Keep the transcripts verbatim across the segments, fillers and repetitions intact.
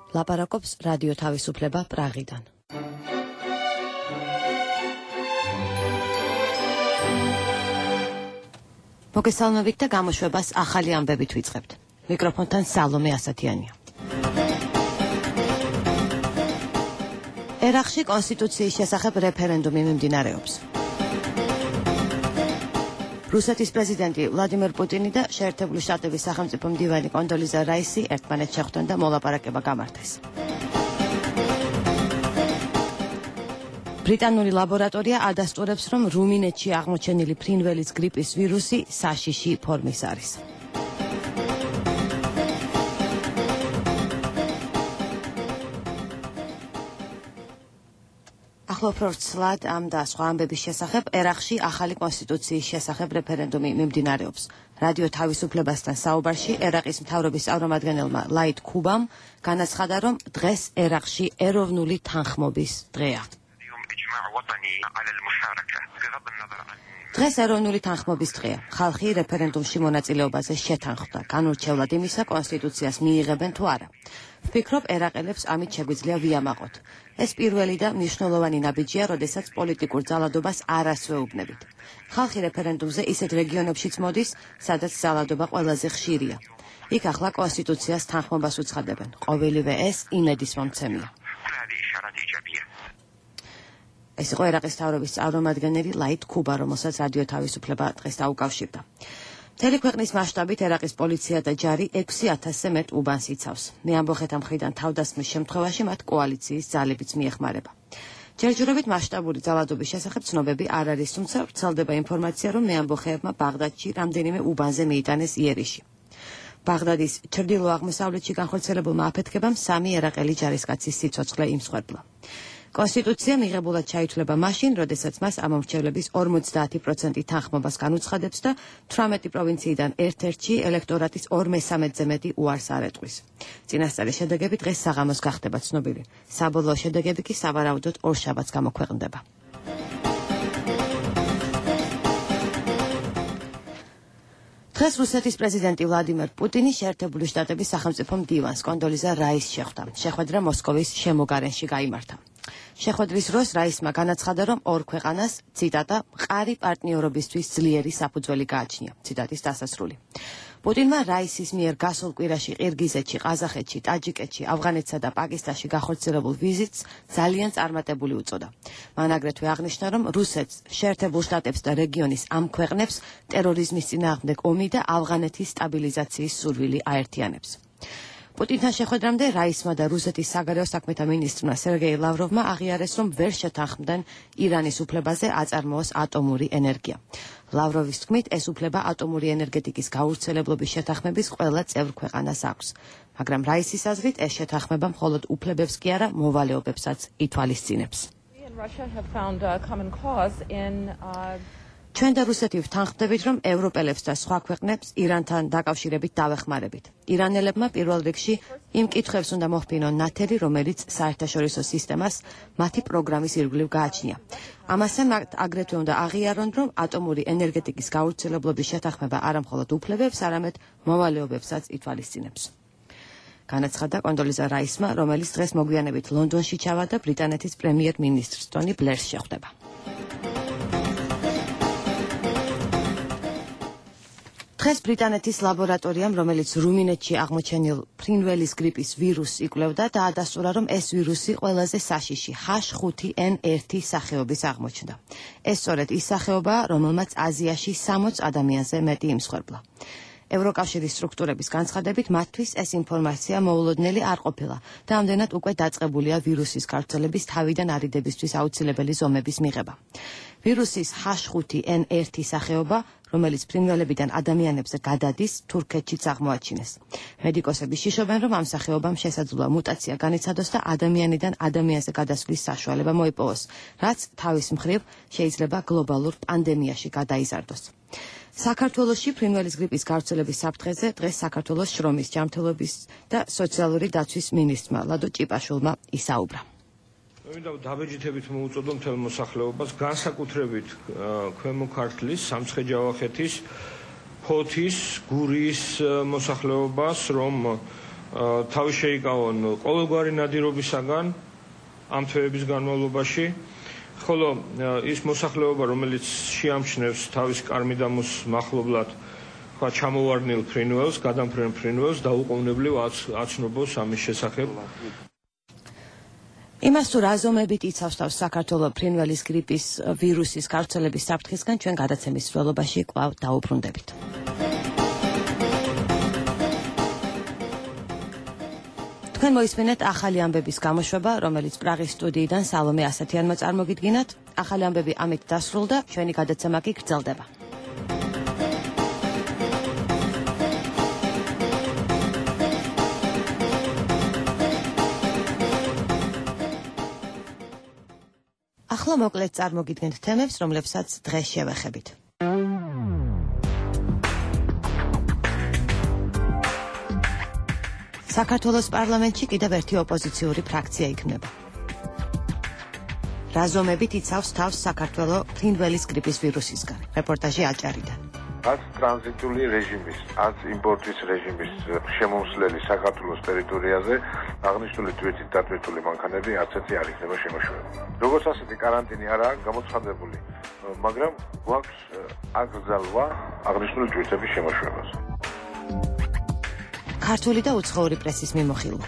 ლაპარაკობს რადიო თავისუფლება პრაღიდან. მოგესალმებით და გამოშვებას ახალი ამბებით ვიწყებთ. მიკროფონთან სალომე ასათიანია. ერაყში კონსტიტუციის შესახებ რეფერენდუმი მიმდინარეობს. რუსეთის პრეზიდენტი ვლადიმერ პუტინი და შეერთებული შტატების სახელმწიფო მდივანი კონდოლიზა რაისი ერთმანეთს შეხვდნენ და მოლაპარაკება გამართეს. ბრიტანული ლაბორატორია ადასტურებს, რომ რუმინეთში აღმოჩენილი ფრინველის გრიპის ვირუსი საშიში ფორმის არის. ახლა უფრო ცლად ამ და სხვა ამბების შესახებ ერაყში ახალი კონსტიტუციის შესახებ რეფერენდუმი მიმდინარეობს. რადიო თავისუფლებასთან საუბარში ერაყის მთავრობის წარმომადგენელმა ლაით ქუბამ განაცხადა, რომ დღეს ერაყში ეროვნული თანხმობის დღეა. დღეს ეროვნული თანხმობის დღეა. ხალხი რეფერენდუმში მონაწილეობაზე შეთანხმდა. განურჩევლად იმისა, კონსტიტუციას მიიღებენ თუ არა. ვფიქრობ, ერაყელებს ამით შეგვიძლია ვიამაყოთ. ეს პირველი და მნიშვნელოვანი ნაბიჯია, როდესაც პოლიტიკურ ძალადობას არ ასვეუბნებით. ხალხი რეფერენდუმზე ისეთ რეგიონებშიც მოდის, სადაც ძალადობა ყველაზე ხშირია. იქ ახლა კონსტიტუციას თანხმობას უცხადებენ. ყოველივე ეს იმედის მომცემია. ეს იყო ერაყის მთავრობის წარმომადგენელი ლაით ქუბა, რომელსაც რადიო თავისუფლება დღეს დაუკავშირდა. მთელი ქვეყნის მასშტაბით ერაყის პოლიცია და ჯარი ექვსი ათასზე მეტ უბანს იცავს. მეამბოხეთა მხრიდან თავდასხმის შემთხვევაში მათ კოალიციის ძალებიც მიეხმარება. ჯერჯერობით მასშტაბური ძალადობის შესახებ ცნობები არ არის, თუმცა ვრცელდება ინფორმაცია, რომ მეამბოხეებმა ბაღდადში რამდენიმე უბანზე მიიტანეს იერიში. ბაღდადის ჩრდილო-აღმოსავლეთში განხორციელებულმა აფეთქებამ სამი ერაყელი ჯარისკაცის სიცოცხლე იმსხვერპლა. კონსტიტუცია მიღებულად ჩაითვლება მაშინ, როდესაც მას ამომრჩევლების ორმოცდაათი პროცენტი თანხმობას განუცხადებს და თვრამეტი პროვინციიდან ერთ-ერთში ელექტორატის ორ მესამედზე მეტი უარს არ ეტყვის. წინასწარი შედეგები დღეს საღამოს გახდება ცნობილი. საბოლოო შედეგები კი სავარაუდოდ ორშაბათს გამოქვეყნდება. დღეს რუსეთის პრეზიდენტი ვლადიმერ პუტინი შეერთებული შტატების სახელმწიფო მდივანს კონდოლიზა რაისს შეხვდა. შეხვედრა მოსკოვის შემოგარენში გაიმართა. შეხვედრის დროს რაისმა განაცხადა, რომ ორ ქვეყანას, ციტატა, მყარი პარტნიორობისთვის ძლიერი საფუძველი გააჩნია. ციტატის დასასრული. პუტინმა რაისის მიერ გასულ კვირაში ყირგიზეთში, ყაზახეთში, ტაჯიკეთში, ავღანეთსა და პაკისტანში გახორციელებულ ვიზიტს ძალიან წარმატებული უწოდა. მან აგრეთვე აღნიშნა, რომ რუსეთს, შეერთებულ შტატებს და რეგიონის ამ ქვეყნებს ტერორიზმის წინააღმდეგ ომი და ავღანეთის სტაბილიზაციის სურვილი აერთიანებს. პუტინთან შეხვედრამდე რაისმა და რუსეთის საგარეო საქმეთა მინისტრმა სერგეი ლავროვმა აღიარეს, რომ ვერ შეთანხმდნენ ირანის უფლებაზე აწარმოოს ატომური ენერგია. ლავროვის თქმით, ეს უფლება ატომური ენერგეტიკის გავრცელებლობის შეთანხმების ყველა წევრ ქვეყანას აქვს. მაგრამ რაისის აზრით, ეს შეთანხმება მხოლოდ უფლებებს კი არა, მოვალეობებსაც ითვალისწინებს. ჩვენ და რუსეთი ვთანხმდებით, რომ ევროპელებს და სხვა ქვეყნებს ირანთან დაკავშირებით დავეხმარებით. ირანელებმა პირველ რიგში იმ კითხვებს უნდა მოჰფინონ ნათელი, რომელიც საერთაშორისო სისტემას მათი პროგრამის ირგვლივ გააჩნია. ამასთან აგრეთვე უნდა აღიარონ, რომ ატომური ენერგეტიკის გავრცელებლობის შეთანხმება არა მხოლოდ უფლებებს, არამედ მოვალეობებსაც ითვალისწინებს. განაცხადა კონდოლიზა რაისმა, რომელიც დღეს მოგვიანებით ლონდონში ჩავა და ბრიტანეთის პრემიერ-მინისტრს ტონი ბლერს შეხვდება. დღეს ბრიტანეთის ლაბორატორიამ, რომელიც რუმინეთში აღმოჩენილ ფრინველის გრიპის ვირუსს იკვლევდა, დაადასტურა, რომ ეს ვირუსი ყველაზე საშიში ჰაშ ხუთი ენ ერთი სახეობის აღმოჩნდა. ეს სწორედ ის სახეობაა, რომელმაც აზიაში სამოც ადამიანზე მეტი იმსხვერპლა. ევროკავშირის სტრუქტურების განცხადებით, მათთვის ეს ინფორმაცია მოულოდნელი არ ყოფილა და ამდენად უკვე დაწყებულია ვირუსის გავრცელების თავიდან არიდებისთვის აუცილებელი ზომების მიღება. ვირუსის ჰაშ ხუთი ენ ერთი სახეობა, რომელიც ფრინველებიდან ადამიანებზე გადადის, თურქეთშიც აღმოაჩინეს. მედიკოსები შიშობენ, რომ ამ სახეობამ შესაძლოა მუტაცია განიცადოს და ადამიანიდან ადამიანზე გადასვლის საშუალება მოიპოვოს, რაც თავის მხრივ შეიძლება გლობალურ პანდემიაში გადაიზარდოს. საქართველოში ფრინველის გრიპის გავრცელების საფრთხეზე დღეს საქართველოს შრომის, ჯანმრთელობის და სოციალური დაცვის მინისტრმა ლადო ჭიპაშვილმა ისაუბრა. მინდა დაბეჭდებით მოუწოდო მთელ მოსახლეობას, განსაკუთრებით ქვემო ქართლის, სამცხე-ჯავახეთის, ფოთის, გურიის მოსახლეობას, რომ თავი შეიკავონ ყოველგვარი ნადირობისაგან ამ თვეების განმავლობაში, ხოლო ის მოსახლეობა, რომელიც შეამჩნევს თავის კარმიდამოს მახლობლად ხა ჩამოვარდნილ ფრინველს, გადამფრენ ფრინველს დაუყოვნებლივ აცნობოს ამის შესახებ. იმას თუ რა ზომებით იცავს თავს საქართველოს ფრინველის გრიპის ვირუსის გავრცელების საფრთხისგან ჩვენ გადაცემის მსვლელობაში კვლავ დაუბრუნდებით. თქვენ მოისმენთ ახალი ამბების გამოშვება, რომელიც პრაღის სტუდიიდან სალომე ასათიანმა წარმოგიდგინათ. ახალი ამბები ამით დასრულდა, ჩვენი გადაცემა კი გრძელდება. ახლა მოკლედ წარმოგიდგენთ თემებს, რომლებსაც დღეს შევეხებით. საქართველოს პარლამენტში კიდევ ერთი ოპოზიციური ფრაქცია იქმნება. რა ზომებით იცავს თავს საქართველოს ფრინველის გრიპის ვირუსისგან? რეპორტაჟი აჭარიდან. ას ტრანზიტული რეჟიმის, ას იმპორტის რეჟიმის შემომსვლელი საქართველოს ტერიტორიაზე აღნიშნული თვით დატვირთული მანქანები არც ერთი არ იქნება შემოშვებული. როგორც ასეთი კარანტინი არაა გამოცხადებული, მაგრამ გვაქვს აკრძალვა აღნიშნული თვითების შემოშვებას. ქართული და უცხოური პრესის მიმოხილვა.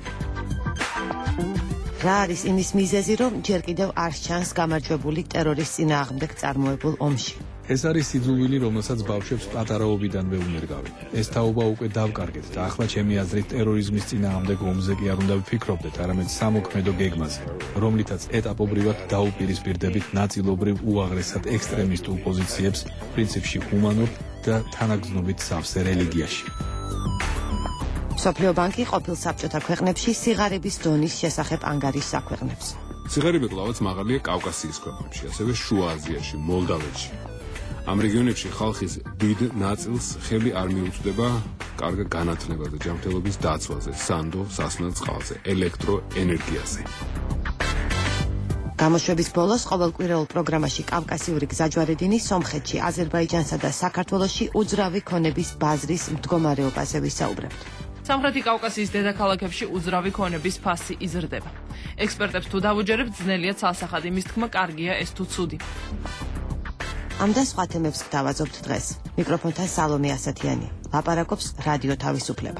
რა არის იმის მიზეზი, რომ ჯერ კიდევ არ ჩანს გამარჯვებული ტერორის წინააღმდეგ წარმოებულ ომში? ეს არის სიძულვილი, რომელსაც ბავშვებს პატარაობიდანვე უნერგავენ. ეს თაობა უკვე დავკარგეთ და ახლა ჩემი აზრით ტერორიზმის წინააღმდეგ ომზე კი არ უნდა ვფიქრობდეთ, არამედ სამოქმედო გეგმაზე, რომლითაც ეტაპობრივად დაუპირისპირდებით ნაწილობრივ უაღრესად ექსტრემისტულ პოზიციებს პრინციპში ჰუმანურ და თანაგრძნობით სავსე რელიგიაში. მსოფლიო ბანკი ყოფილ საბჭოთა ქვეყნებში სიღარიბის დონის შესახებ ანგარიშს აქვეყნებს. სიღარიბე კლავაც მაღალია კავკასიის ქვეყნებში, ასევე შუა აზიაში, მოლდავეთში. ამ რეგიონებში ხალხის დიდ ნაწილს ხელი არ მიუწვდება კარგ განათლება და ჯანმრთელობის დაცვაზე, სანდო, სასმელ წყალზე, ელექტროენერგიაზე. გამოშვების ბოლოს ყოველკვირეულ პროგრამაში კავკასიური გზაჯვარედინი სომხეთში, აზერბაიჯანსა და საქართველოში უძრავი ქონების ბაზრის მდგომარეობაზე ვისაუბრებთ. სამხრეთი კავკასიის დედაქალაქებში უძრავი ქონების ფასი იზრდება. ექსპერტებს თუ დავუჯერებთ, ძნელია ცალსახად იმის თქმა, კარგია ეს თუ ცუდი. ამ და სხვა თემებს გთავაზობთ დღეს. მიკროფონთან სალომე ასათიანი. ლაპარაკობს რადიო თავისუფლება.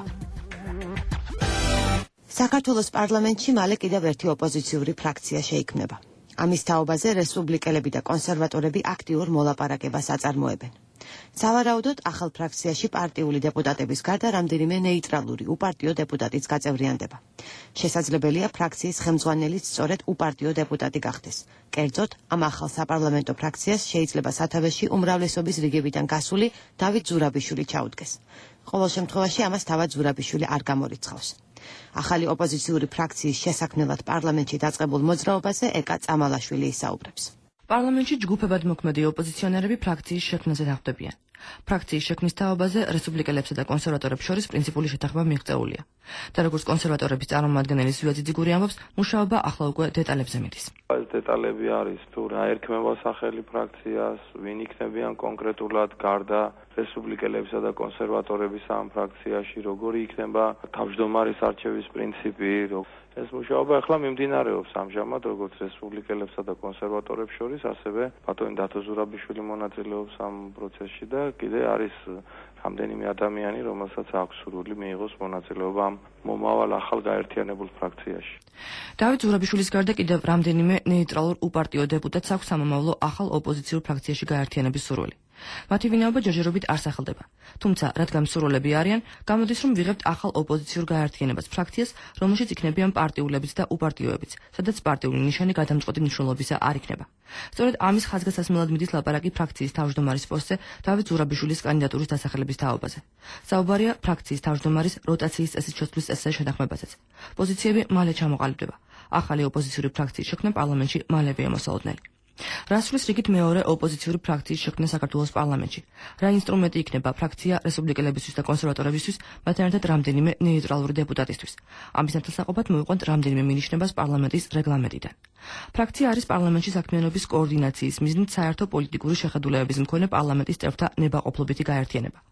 საქართველოს პარლამენტში მალე კიდევ ერთი ოპოზიციური ფრაქცია შეიქმნება. ამის თაობაზე რესპუბლიკელები და კონსერვატორები აქტიურ მოლაპარაკებას აწარმოებენ. სავარაუდოდ ახალ ფრაქციაში პარტიული დეპუტატების გარდა რამდენიმე ნეიტრალური უპარტიო დეპუტატიც გაწევრიანდება. შესაძლებელია ფრაქციის ხელმძღვანელიც სწორედ უპარტიო დეპუტატი გახდეს. კერძოდ, ამ ახალ საპარლამენტო ფრაქციას შეიძლება სათავეში უმრავლესობის რიგებიდან გასული დავით ზურაბიშვილი ჩაუდგეს. ყოველ შემთხვევაში ამას თავად ზურაბიშვილი არ გამორიცხავს. ახალი ოპოზიციური ფრაქციის შესაქმნელად პარლამენტში დაწყებულ მოძრაობაზე ეკა წამალაშვილი ისაუბრებს. პარლამენტში ჯგუფებად მოქმედი ოპოზიციონერები ფრაქციის შექმნაზე დახვდებიან. ფრაქციის შექმნის თაობაზე რესპუბლიკელებსა და კონსერვატორებს შორის პრინციპული შეთანხმება მიღწეულია. და როგორც კონსერვატორების წარმომადგენელი ზვია ძიძიგური ამბობს, მუშაობა ახლა უკვე დეტალებზე მიდის. ეს დეტალები არის თუ რა ერქმევა სახელი ფრაქციას, ვინ იქნებიან კონკრეტულად გარდა რესპუბლიკელებისა და კონსერვატორების ამ ფრაქციაში, როგორი იქნება თავმჯდომარის არჩევის პრინციპი, ეს მუშაობა ახლა მიმდინარეობს ამჟამად როგორც რესპუბლიკელებსა და კონსერვატორებს შორის, ასევე ბატონი დათო ზურაბიშვილი მონაწილეობს ამ პროცესში და კიდე არის რამდენიმე ადამიანი, რომელსაც აქვს სურვილი მიიღოს მონაწილეობა ამ მომავალ ახალ გაერთიანებულ ფრაქციაში. დავით ზურაბიშვილის გარდა კიდევ რამდენიმე ნეიტრალურ უპარტიო დეპუტატს აქვს სამომავლო ახალ ოპოზიციურ ფრაქციაში გაერთიანების სურვილი. მათი ვინაობა ჯერჯერობით არ სახელდება. თუმცა, რადგან მსურველები არიან, გამოდის რომ ვიღებთ ახალ ოპოზიციურ გაერთიანებას ფრაქციას, რომელშიც იქნებიან პარტიულებიც და უპარტიოებიც, სადაც პარტიული ნიშანი გადამწყვეტი მნიშვნელობისა არ იქნება. სწორედ ამის ხაზგასასმელად მიდის ლაპარაკი ფრაქციის თავმჯდომარის პოსტზე დავით ზურაბიშვილის კანდიდატურის დასახელების თაობაზე. საუბარია ფრაქციის თავმჯდომარის როტაციის წესის შეცვლის წესზე შეთანხმებაზეც. პოზიციები მალე ჩამოყალიბდება. ახალი ოპოზიციური ფრაქციის შექმნა პარლამენტში მალევე მოსალოდნელი. რასვლის რიგით მეორე ოპოზიციური ფრაქციის შექმნა საქართველოს პარლამენტში. რა ინსტრუმენტი იქნება ფრაქცია რესპუბლიკელებისთვის და კონსერვატორებისთვის, მათ ერთად რამდენიმე ნეიტრალური დეპუტატისთვის. ამის ნათელსაყრად მოვიყვანთ რამდენიმე მინიშნებას პარლამენტის რეგლამენტიდან. ფრაქცია არის პარლამენტში საქმიანობის კოორდინაციის მიზნით საერთო პოლიტიკური შეხედულებების მქონე პარლამენტის წევრთა ნებაყოფლობითი გაერთიანება.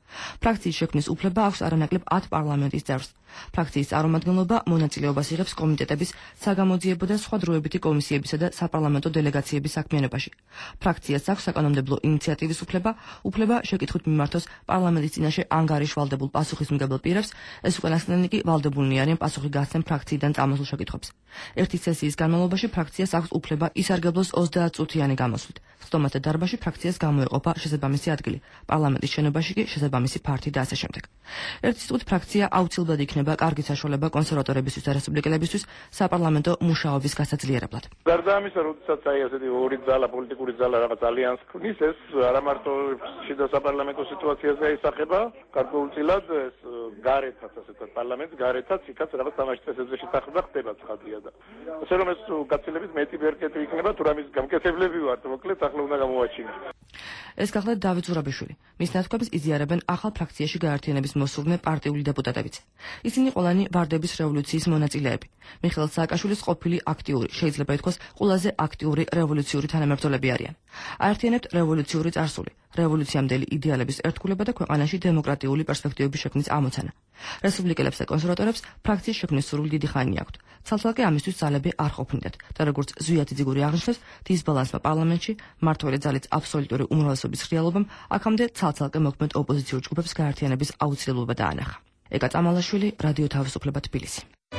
ფრაქციის შექმნის უფლება აქვს არანაკლებ ათ პარლამენტის წევრს. ფრაქციის წარმომადგენლობა მონაწილეობას იღებს კომიტეტების, საგამოძიებო და სხვა დროებითი კომისიებისა და საპარლამენტო დელეგაციების საქმიანობაში. ფრაქციას აქვს საკანონმდებლო ინიციატივის უფლება, უფლება შეკითხვით მიმართოს პარლამენტის წინაშე ანგარიშვალდებულ პასუხისმგებელ პირებს, ეს უკანასკნელნი კი ვალდებულნი არიან პასუხი გასცენ ფრაქციიდან წამოსულ შეკითხვებს. ერთი სესიის განმავლობაში ფრაქციას აქვს უფლება ისარგებლოს ოცდაათ წუთიანი გამოსვლით. სტომათა დარბაზში ფრაქციას გამოეყოფა შესაბამისი ადგილი, პარლამენტის შენობაში კი შესაბამისი ფართი და ასე შემდეგ. ერთი სიტყვით ფრაქცია აუცილებლად იქნება კარგი საშუალება კონსერვატორებისთვის და რესპუბლიკელებისთვის საპარლამენტო მუშაობის გასაძლიერებლად. გარდა ამისა, როდესაც აი ასეთი ორი ძალა, პოლიტიკური ძალა რაღაც ალიანს ქმნის, ეს არა მარტო შიდა საპარლამენტო სიტუაციაზე ისახება, გარკვეულწილად ეს გარეთაც, ასე ვთქვათ, პარლამენტს გარეთაც იქაც რაღაც თამაში წესებზე შესახება ხდება ცხადია და ასე რომ ეს გაცილებით მეტი ბერკეტი იქნება, თუ რამის გამკეთებლები ვართ, მოკლედ ახლა უნდა გამოვაჩინოთ. ეს გახლავთ დავით ზურაბიშვილი. მის ნათქვამს იზიარებენ ახალ ფრაქციაში გაერთიანების მოსურნე პარტიული დეპუტატებიც. ისინი ყველანი ვარდების რევოლუციის მონაწილეები. მიხეილ სააკაშვილის ყოფილი აქტიური, შეიძლება ითქვას, ყველაზე აქტიური რევოლუციური თანამებრძოლები არიან. აერთიანებთ რევოლუციური წარსული, რევოლუციამდელი იდეალების ერთგულება და ქვეყანაში დემოკრატიული პერსპექტივების შექმნის ამოცანა. რესპუბლიკელებს და კონსერვატორებს ფრაქციის შექმნის სურვილი დიდი ხანი აქვთ. ცალ-ცალკე ამისთვის ძალები არ ყოფნიდათ და როგორც ზვიათი ძიგური აღნიშნავს, დისბალანსმა პარლამენტში, მმართველი ძალის აბსოლუტური უმრავლესობის რეალობამ აქამდე ცალ-ცალკე მოქმედ ოპოზიციურ ჯგუფებს გაერთიანების აუცილებლობა დაანახა. ეკა წამალაშვილი, რადიო თავისუფლება, თბილისი.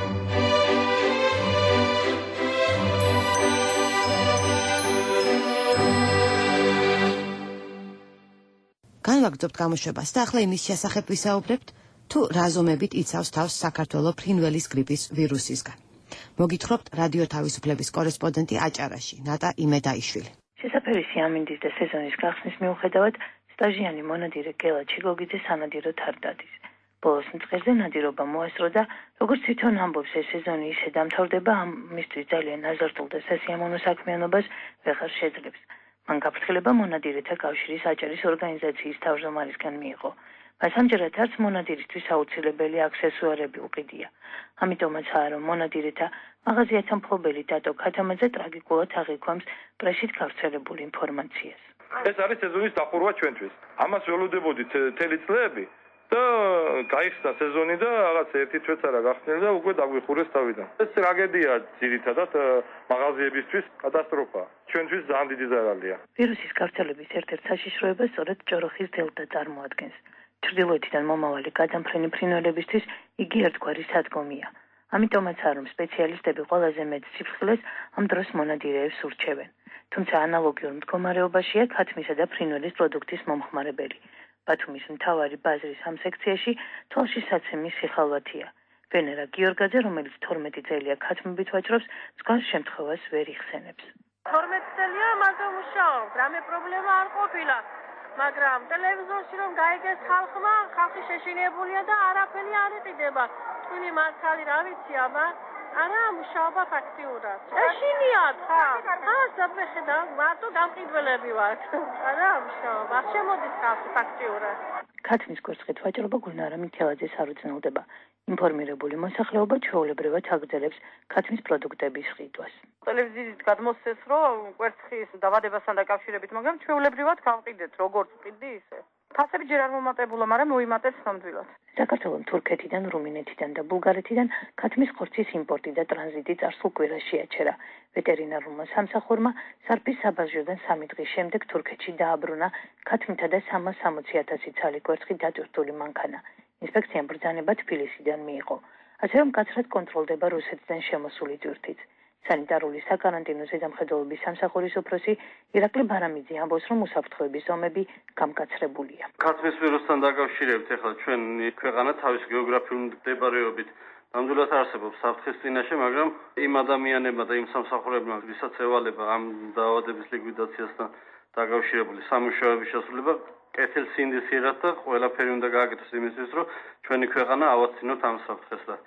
განვაგრძობთ გამოშვებას და ახლა იმის შესახებ ვისაუბრებთ, თუ რა ზომებით იცავს თავს საქართველო ფრინველის გრიპის ვირუსისგან. მოგითხრობთ რადიო თავისუფლების კორესპონდენტი აჭარაში, ნატა იმედაიშვილი. შესაფერისი ამინდის და სეზონის გახსნის მიუხედავად, სტაჟიანი მონადირე გელა ჩიგოგიძე სანადიროდ არ დადის. ბოლოს მწყერზე ნადირობა მოასწრო და როგორც თვითონ ამბობს, ეს სეზონი ისე დამთავრდება, ამისთვის ძალიან აზარტულ და სასიამოვნო საქმიანობას ვეღარ შეძლებს. მან გაფრთხილება მონადირეთა კავშირის აჭარის ორგანიზაციის თავმჯდომარისგან მიიღო. მას ამჯერად არც მონადირისთვის აუცილებელი აქსესუარები უყიდია. ამიტომაცაა, რომ მონადირეთა მაღაზიათა მფლობელი დატო ქათამაძე ტრაგიკულად აღიქვამს პრესით გავრცელებულ ინფორმაციას. ეს არის სეზონის დახურვა ჩვენთვის. ამას ველოდებოდით მთელი წლები და გაიხსნა სეზონი და რაღაც ერთი თვეც არა გახსნილი და უკვე დაგვიხურეს თავიდან. ეს ტრაგედია ძირითადად მაღაზიებისთვის კატასტროფა. ჩვენთვის ძალიან დიდი ზარალია. ვირუსის გავრცელების ერთ-ერთ საშიშროება სწორედ ჭოროხის დელტა წარმოადგენს. ჩრდილოეთიდან მომავალი გადამფრენი ფრინველებისთვის იგი ერთგვარი სადგომია. ამიტომაცაა, რომ სპეციალისტები ყველაზე მეტ სიფრთხილეს ამ დროს მონადირეებს ურჩევენ. თუმცა ანალოგიურ მდგომარეობაშია ქათმისა და ფრინველის პროდუქტის მომხმარებელი. ბათუმის მთავარი ბაზრის ამ სექციაში თვალში საცემის სიხალვათია. ვენერა გიორგაძე, რომელიც თორმეტი წელია ქათმებით ვაჭრობს, მსგავს შემთხვევას ვერ იხსენებს. თორმეტი წელია მასზე მუშაობ, რამე პრობლემა არ ყოფილა. მაგრამ ტელევიზორში რომ გაიგეს ხალხმა, ხალხი შეშინებულია და არაფერი არ იყიდება. თქვენი მართალი რა ვიცი, აბა არა მუშაობა ფაქტიურად. ეშინიათ ხარ. ხა საფეხედა, მარტო გამყიდველები ვართ. არა მუშაობა, შემოდის ხალხი ფაქტიურად. ქათმის კვერცხით ვაჭრობა გულნარა მიქელაძეს არ უძნელდება. ინფორმირებული მოსახლეობა ჩვეულებრივად აგრძელებს ქათმის პროდუქტების ყიდვას. ტელევიზიით გადმოსცეს, რომ კვერცხის დაბადებასთან დაკავშირებით, მაგრამ ჩვეულებრივად გავყიდეთ, როგორც ყიდდი ისე. ფასები ჯერ არ მომატებულა, მაგრამ მოიმატეთ ნამდვილად. საქართველოს თურქეთიდან, რუმინეთიდან და ბულგარეთიდან ქათმის ხორცის იმპორტი და ტრანზიტი წარსულ კვირაში აჩერა. ვეტერინარულმა სამსახურმა სარფის საბაჟოდან სამი დღის შემდეგ თურქეთში დააბრუნა ქათმითა და სამას სამოცი ათასი ცალი კვერცხი დატვირთული მანქანა. ინსპექციამ ბრძანება თბილისიდან მიიღო. ასე რომ მკაცრად კონტროლდება რუსეთიდან შემოსული ტვირთიც. სანიტარული საკარანტინო ზედამხედველობის სამსახურის უფროსი ირაკლი ბარამიძე ამბობს, რომ უსაფრთხოების ზომები გამკაცრებულია. ქათმის ვირუსთან დაკავშირებით ახლა ჩვენი ქვეყანა თავისი გეოგრაფიული მდებარეობით ნამდვილად არსებობს საფრთხის წინაშე, მაგრამ იმ ადამიანებმა და იმ სამსახურებმა, ვისაც ევალება ამ დაავადების ლიკვიდაციასთან დაკავშირებული სამუშაოების შესრულება, კეთილსინდისიერად და ყველაფერი უნდა გააკეთოს იმისთვის, რომ ჩვენი ქვეყანა ავაცინოთ ამ საფრთხეს და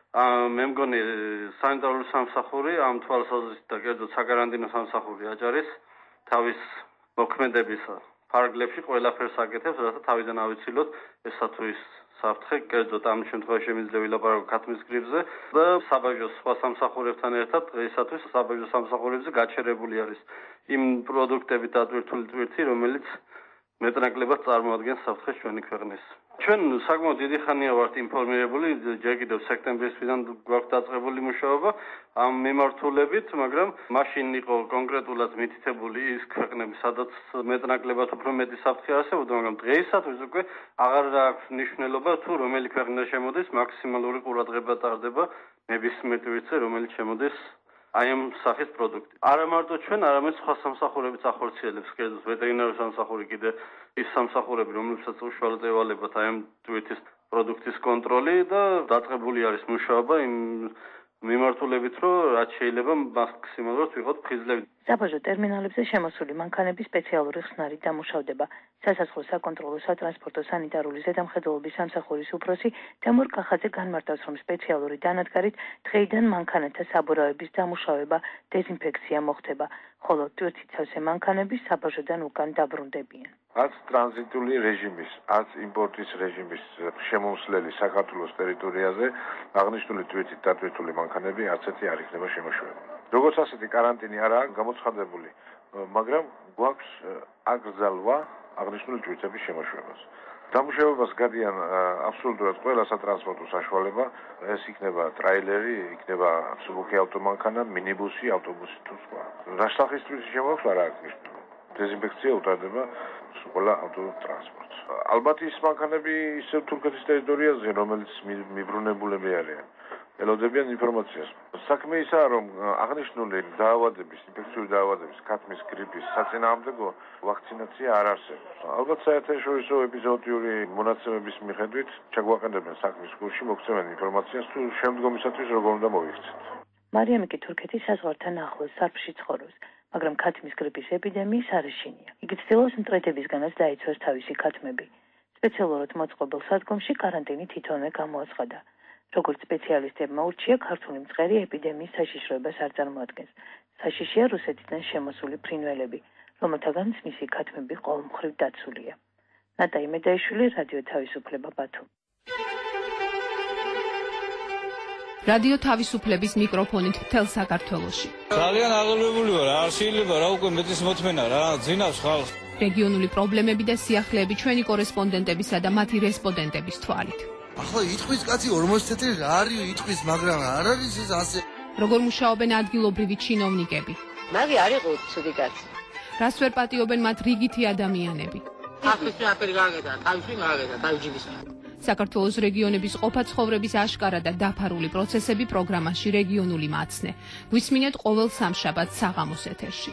მე მგონი სანიტარული სამსახური ამ თვალსაზრისით და კერძოდ საკარანტინო სამსახური აჭარის თავის მოქმედების ფარგლებში ყველაფერს აკეთებს, რათა თავიდან ავიცილოთ ესა თუ ის საფრთხე, კერძოდ ამ შემთხვევაში შემიძლია ვილაპარაკო ქათმის გრიპზე და საბაჟოს სხვა სამსახურებთან ერთად დღეისათვის საბაჟოს სამსახურებზე გაჩერებული არის იმ პროდუქტებით დატვირთული ტვირთი, რომელიც მეტნაკლებად წარმოადგენს საფრთხეს ჩვენი ქვეყნის. ჩვენ საკმაოდ დიდი ხანია ვართ ინფორმირებული, ჯერ კიდევ სექტემბრისიდან გვაქვს დაწყებული მუშაობა ამ მიმართულებით, მაგრამ მაშინ იყო კონკრეტულად მითითებული ის ქვეყნები, სადაც მეტნაკლებად უფრო მეტი საფრთხე არსებობდა, მაგრამ დღეისათვის უკვე აღარ აქვს მნიშვნელობა თუ რომელი ქვეყნა შემოდის, მაქსიმალური ყურადღება ტარდება ნებისმიერ ტვირთზე, რომელიც შემოდის აი ამ სახის პროდუქტი. არა მარტო ჩვენ, არამედ სხვა სამსახურებიც ახორციელებს, კერძოდ ვეტერინარული სამსახური კიდე ის სამსახურები, რომლებსაც უშუალოდ ევალებათ აი ამ ტვირთის პროდუქტის კონტროლი და დაწყებული არის მუშაობა იმ მიმართულებით, რომ რაც შეიძლება მაქსიმალურად ვიყოთ ფხიზლები. საბაჟო ტერმინალებზე შემოსული მანქანების სპეციალური ხსნარით დამუშავდება სასაზღვრო საკონტროლო სატრანსპორტო სანიტარული ზედამხედველობის სამსახურის უფროსი თემურ კახაძე განმარტავს, რომ სპეციალური დანადგარით დღეიდან მანქანათა საბურავების დამუშავება, დეზინფექცია მოხდება, ხოლო ტვირთიცავსე მანქანები საბაჟოდან უკან დაბრუნდებიან. აც ტრანზიტული რეჟიმის, აც იმპორტის რეჟიმის შემომსვლელი საქართველოს ტერიტორიაზე აღნიშნული ტვირთით დატვირთული მანქანები არცეთი არ იქნება შემოშვებული. როგორც ასეთი каранტინი არაა გამოცხადებული, მაგრამ გვაქვს აკრძალვა აღნიშნული ტვირთების შემოშვებას. დამუშავებას გადიან აბსოლუტურად ყველა სატრანსპორტო საშუალება, ეს იქნება ტრაილერი, იქნება მსუბუქი ავტომანქანა, მინიბუსი, ავტობუსი თუ სხვა. რა სახის ტვირთის შემოშვა რა აქვს მნიშვნელობა? დეზინფექცია უტარდება ყველა ავტოტრანსპორტს. ალბათ ის მანქანები ისევ თურქეთის ტერიტორიაზე, რომელიც მიბრუნებულები არიან, ელოდებიან ინფორმაციას. საქმე ისაა, რომ აღნიშნული დაავადების, ინფექციური დაავადების, ქათმის, გრიპის საწინააღმდეგო ვაქცინაცია არ არსებობს. ალბათ საერთაშორისო ეპიზოოტიური მონაცემების მიხედვით ჩაგვაყენებენ საქმის კურსში, მოგცემენ ინფორმაციას თუ შემდგომისათვის როგორ უნდა მოიქცეთ. მარიამი კი თურქეთის საზღვართან ახლოს სარფში ცხოვრობს, მაგრამ ქათმის გრიპის ეპიდემიის არ ეშინია. იგი ცდილობს მტრედებისგანაც დაიცვას თავისი ქათმები. სპეციალურად მოწყობილ სადგომში каранტინი თვითონვე გამოაცხადა. როგორც სპეციალისტებმა ურჩია, ქართული მწყერი ეპიდემიის საშიშროებას არ წარმოადგენს. საშიშია რუსეთიდან შემოსული ფრინველები, რომელთაგანაც მისი ქათმები ყოველმხრივ დაცულია. ნატა იმედაიშვილი, რადიო თავისუფლება, ბათუმი. რადიო თავისუფლების მიკროფონით მთელ საქართველოში. ძალიან აღელვებული ვარ, არ შეიძლება რა უკვე მეტის მოთმენა რა, ძინავს ხალხს. რეგიონული პრობლემები და სიახლეები ჩვენი კორესპონდენტებისა და მათი რესპონდენტების თვალით. ახლა იტყვის კაცი ორმოცი წელი რა არის იტყვის, მაგრამ არ არის ეს ასე. როგორ მუშაობენ ადგილობრივი ჩინოვნიკები? მაგი არ იყო ცუდი კაცი. რას ვერ პატიობენ მათ რიგითი ადამიანები? ახლის ნაფერი გაგედა, თავში გაგედა, თავჯიბის. საქართველოს რეგიონების ყოფა-ცხოვრების აშკარა და დაფარული პროცესები პროგრამაში რეგიონული მაცნე. გვისმინეთ ყოველ სამშაბათს საღამოს ეთერში.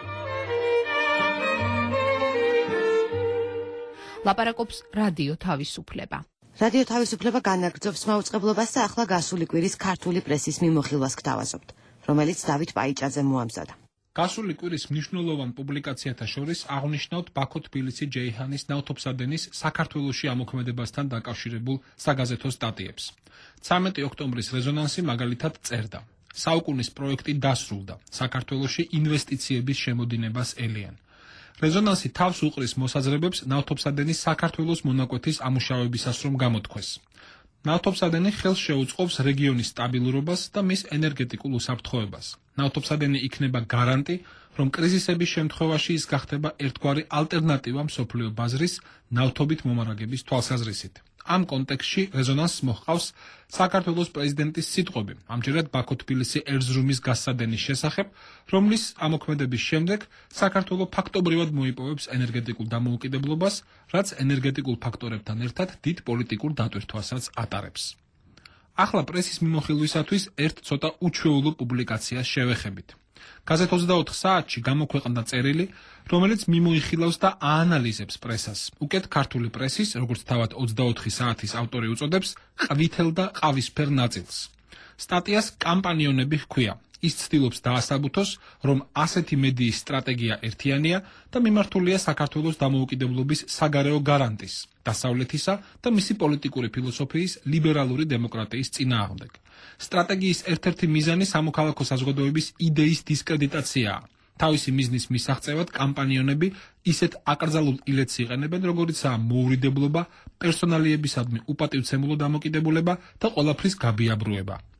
ლაპარაკობს რადიო თავისუფლება. რადიო თავისუფლება განაგრძობს მაუწყებლობას და ახლა გასული კვირის ქართული პრესის მიმოხილვას გთავაზობთ, რომელიც დავით პაიჭაძე მოამზადა. გასული კვირის მნიშვნელოვან პუბლიკაციათა შორის აღნიშნავთ ბაქო-თბილისი ჯეიჰანის ნავთობსადენის საქართველოში ამოქმედებასთან დაკავშირებულ საგაზეთო სტატიებს. ცამეტი ოქტომბრის რეზონანსი მაგალითად წერდა: საუკუნის პროექტი დასრულდა, საქართველოში ინვესტიციების შემოდინებას ელიან. რეზონანსი თავს უყრის მოსაზრებებს ნავთობსადენის საქართველოს მონაკვეთის ამუშავებისას რომ გამოთქვეს. ნავთობსადენი ხელს შეუწყობს რეგიონის სტაბილურობას და მის ენერგეტიკულ უსაფრთხოებას. ნავთობსადენი იქნება გარანტი, რომ კრიზისების შემთხვევაში ის გახდება ერთგვარი ალტერნატივა მსოფლიო ბაზრის ნავთობით მომარაგების თვალსაზრისით. ამ კონტექსტში რეზონანსს მოჰყავს საქართველოს პრეზიდენტის სიტყვები, ამჯერად ბაქო-თბილისი ერზრუმის გასცადენის შესახებ, რომლის ამოქმედების შემდეგ საქართველო ფაქტობრივად მოიპოვებს ენერგეტიკულ დამოუკიდებლობას, რაც ენერგეტიკულ ფაქტორებთან ერთად დიდ პოლიტიკურ დატვირთვასაც ატარებს. ახლა პრესის მიმოხილვისათვის ერთ ცოტა უჩვეულო პუბლიკაციას შევეხებით. გაზეთ ოცდაოთხ საათში გამოქვეყნდა წერილი, რომელიც მიმოიხილავს და აანალიზებს პრესას. უკეთ ქართული პრესის, როგორც თავად ოცდაოთხი საათის ავტორი უწოდებს, ყვითელ და ყავისფერ ნაწილს. სტატიას კამპანიონები ჰქვია. ის ცდილობს დაასაბუთოს, რომ ასეთი მედიის სტრატეგია ერთიანია და მიმართულია საქართველოს დამოუკიდებლობის საგარეო გარანტის, დასავლეთისა და მისი პოლიტიკური ფილოსოფიის ლიბერალური დემოკრატიის წინააღმდეგ. სტრატეგიის ერთ-ერთი მიზანი სამოქალაქო საზოგადოების იდეის დისკრედიტაციაა. თავისი მიზნის მისაღწევად კამპანიონები ისეთ აკრძალულ ილეთს იყენებენ, როგორიცაა მოურიდებლობა, პერსონალიებისადმი უპატივცემულო დამოკიდებულება და ყველაფრის გაბიაბრუება.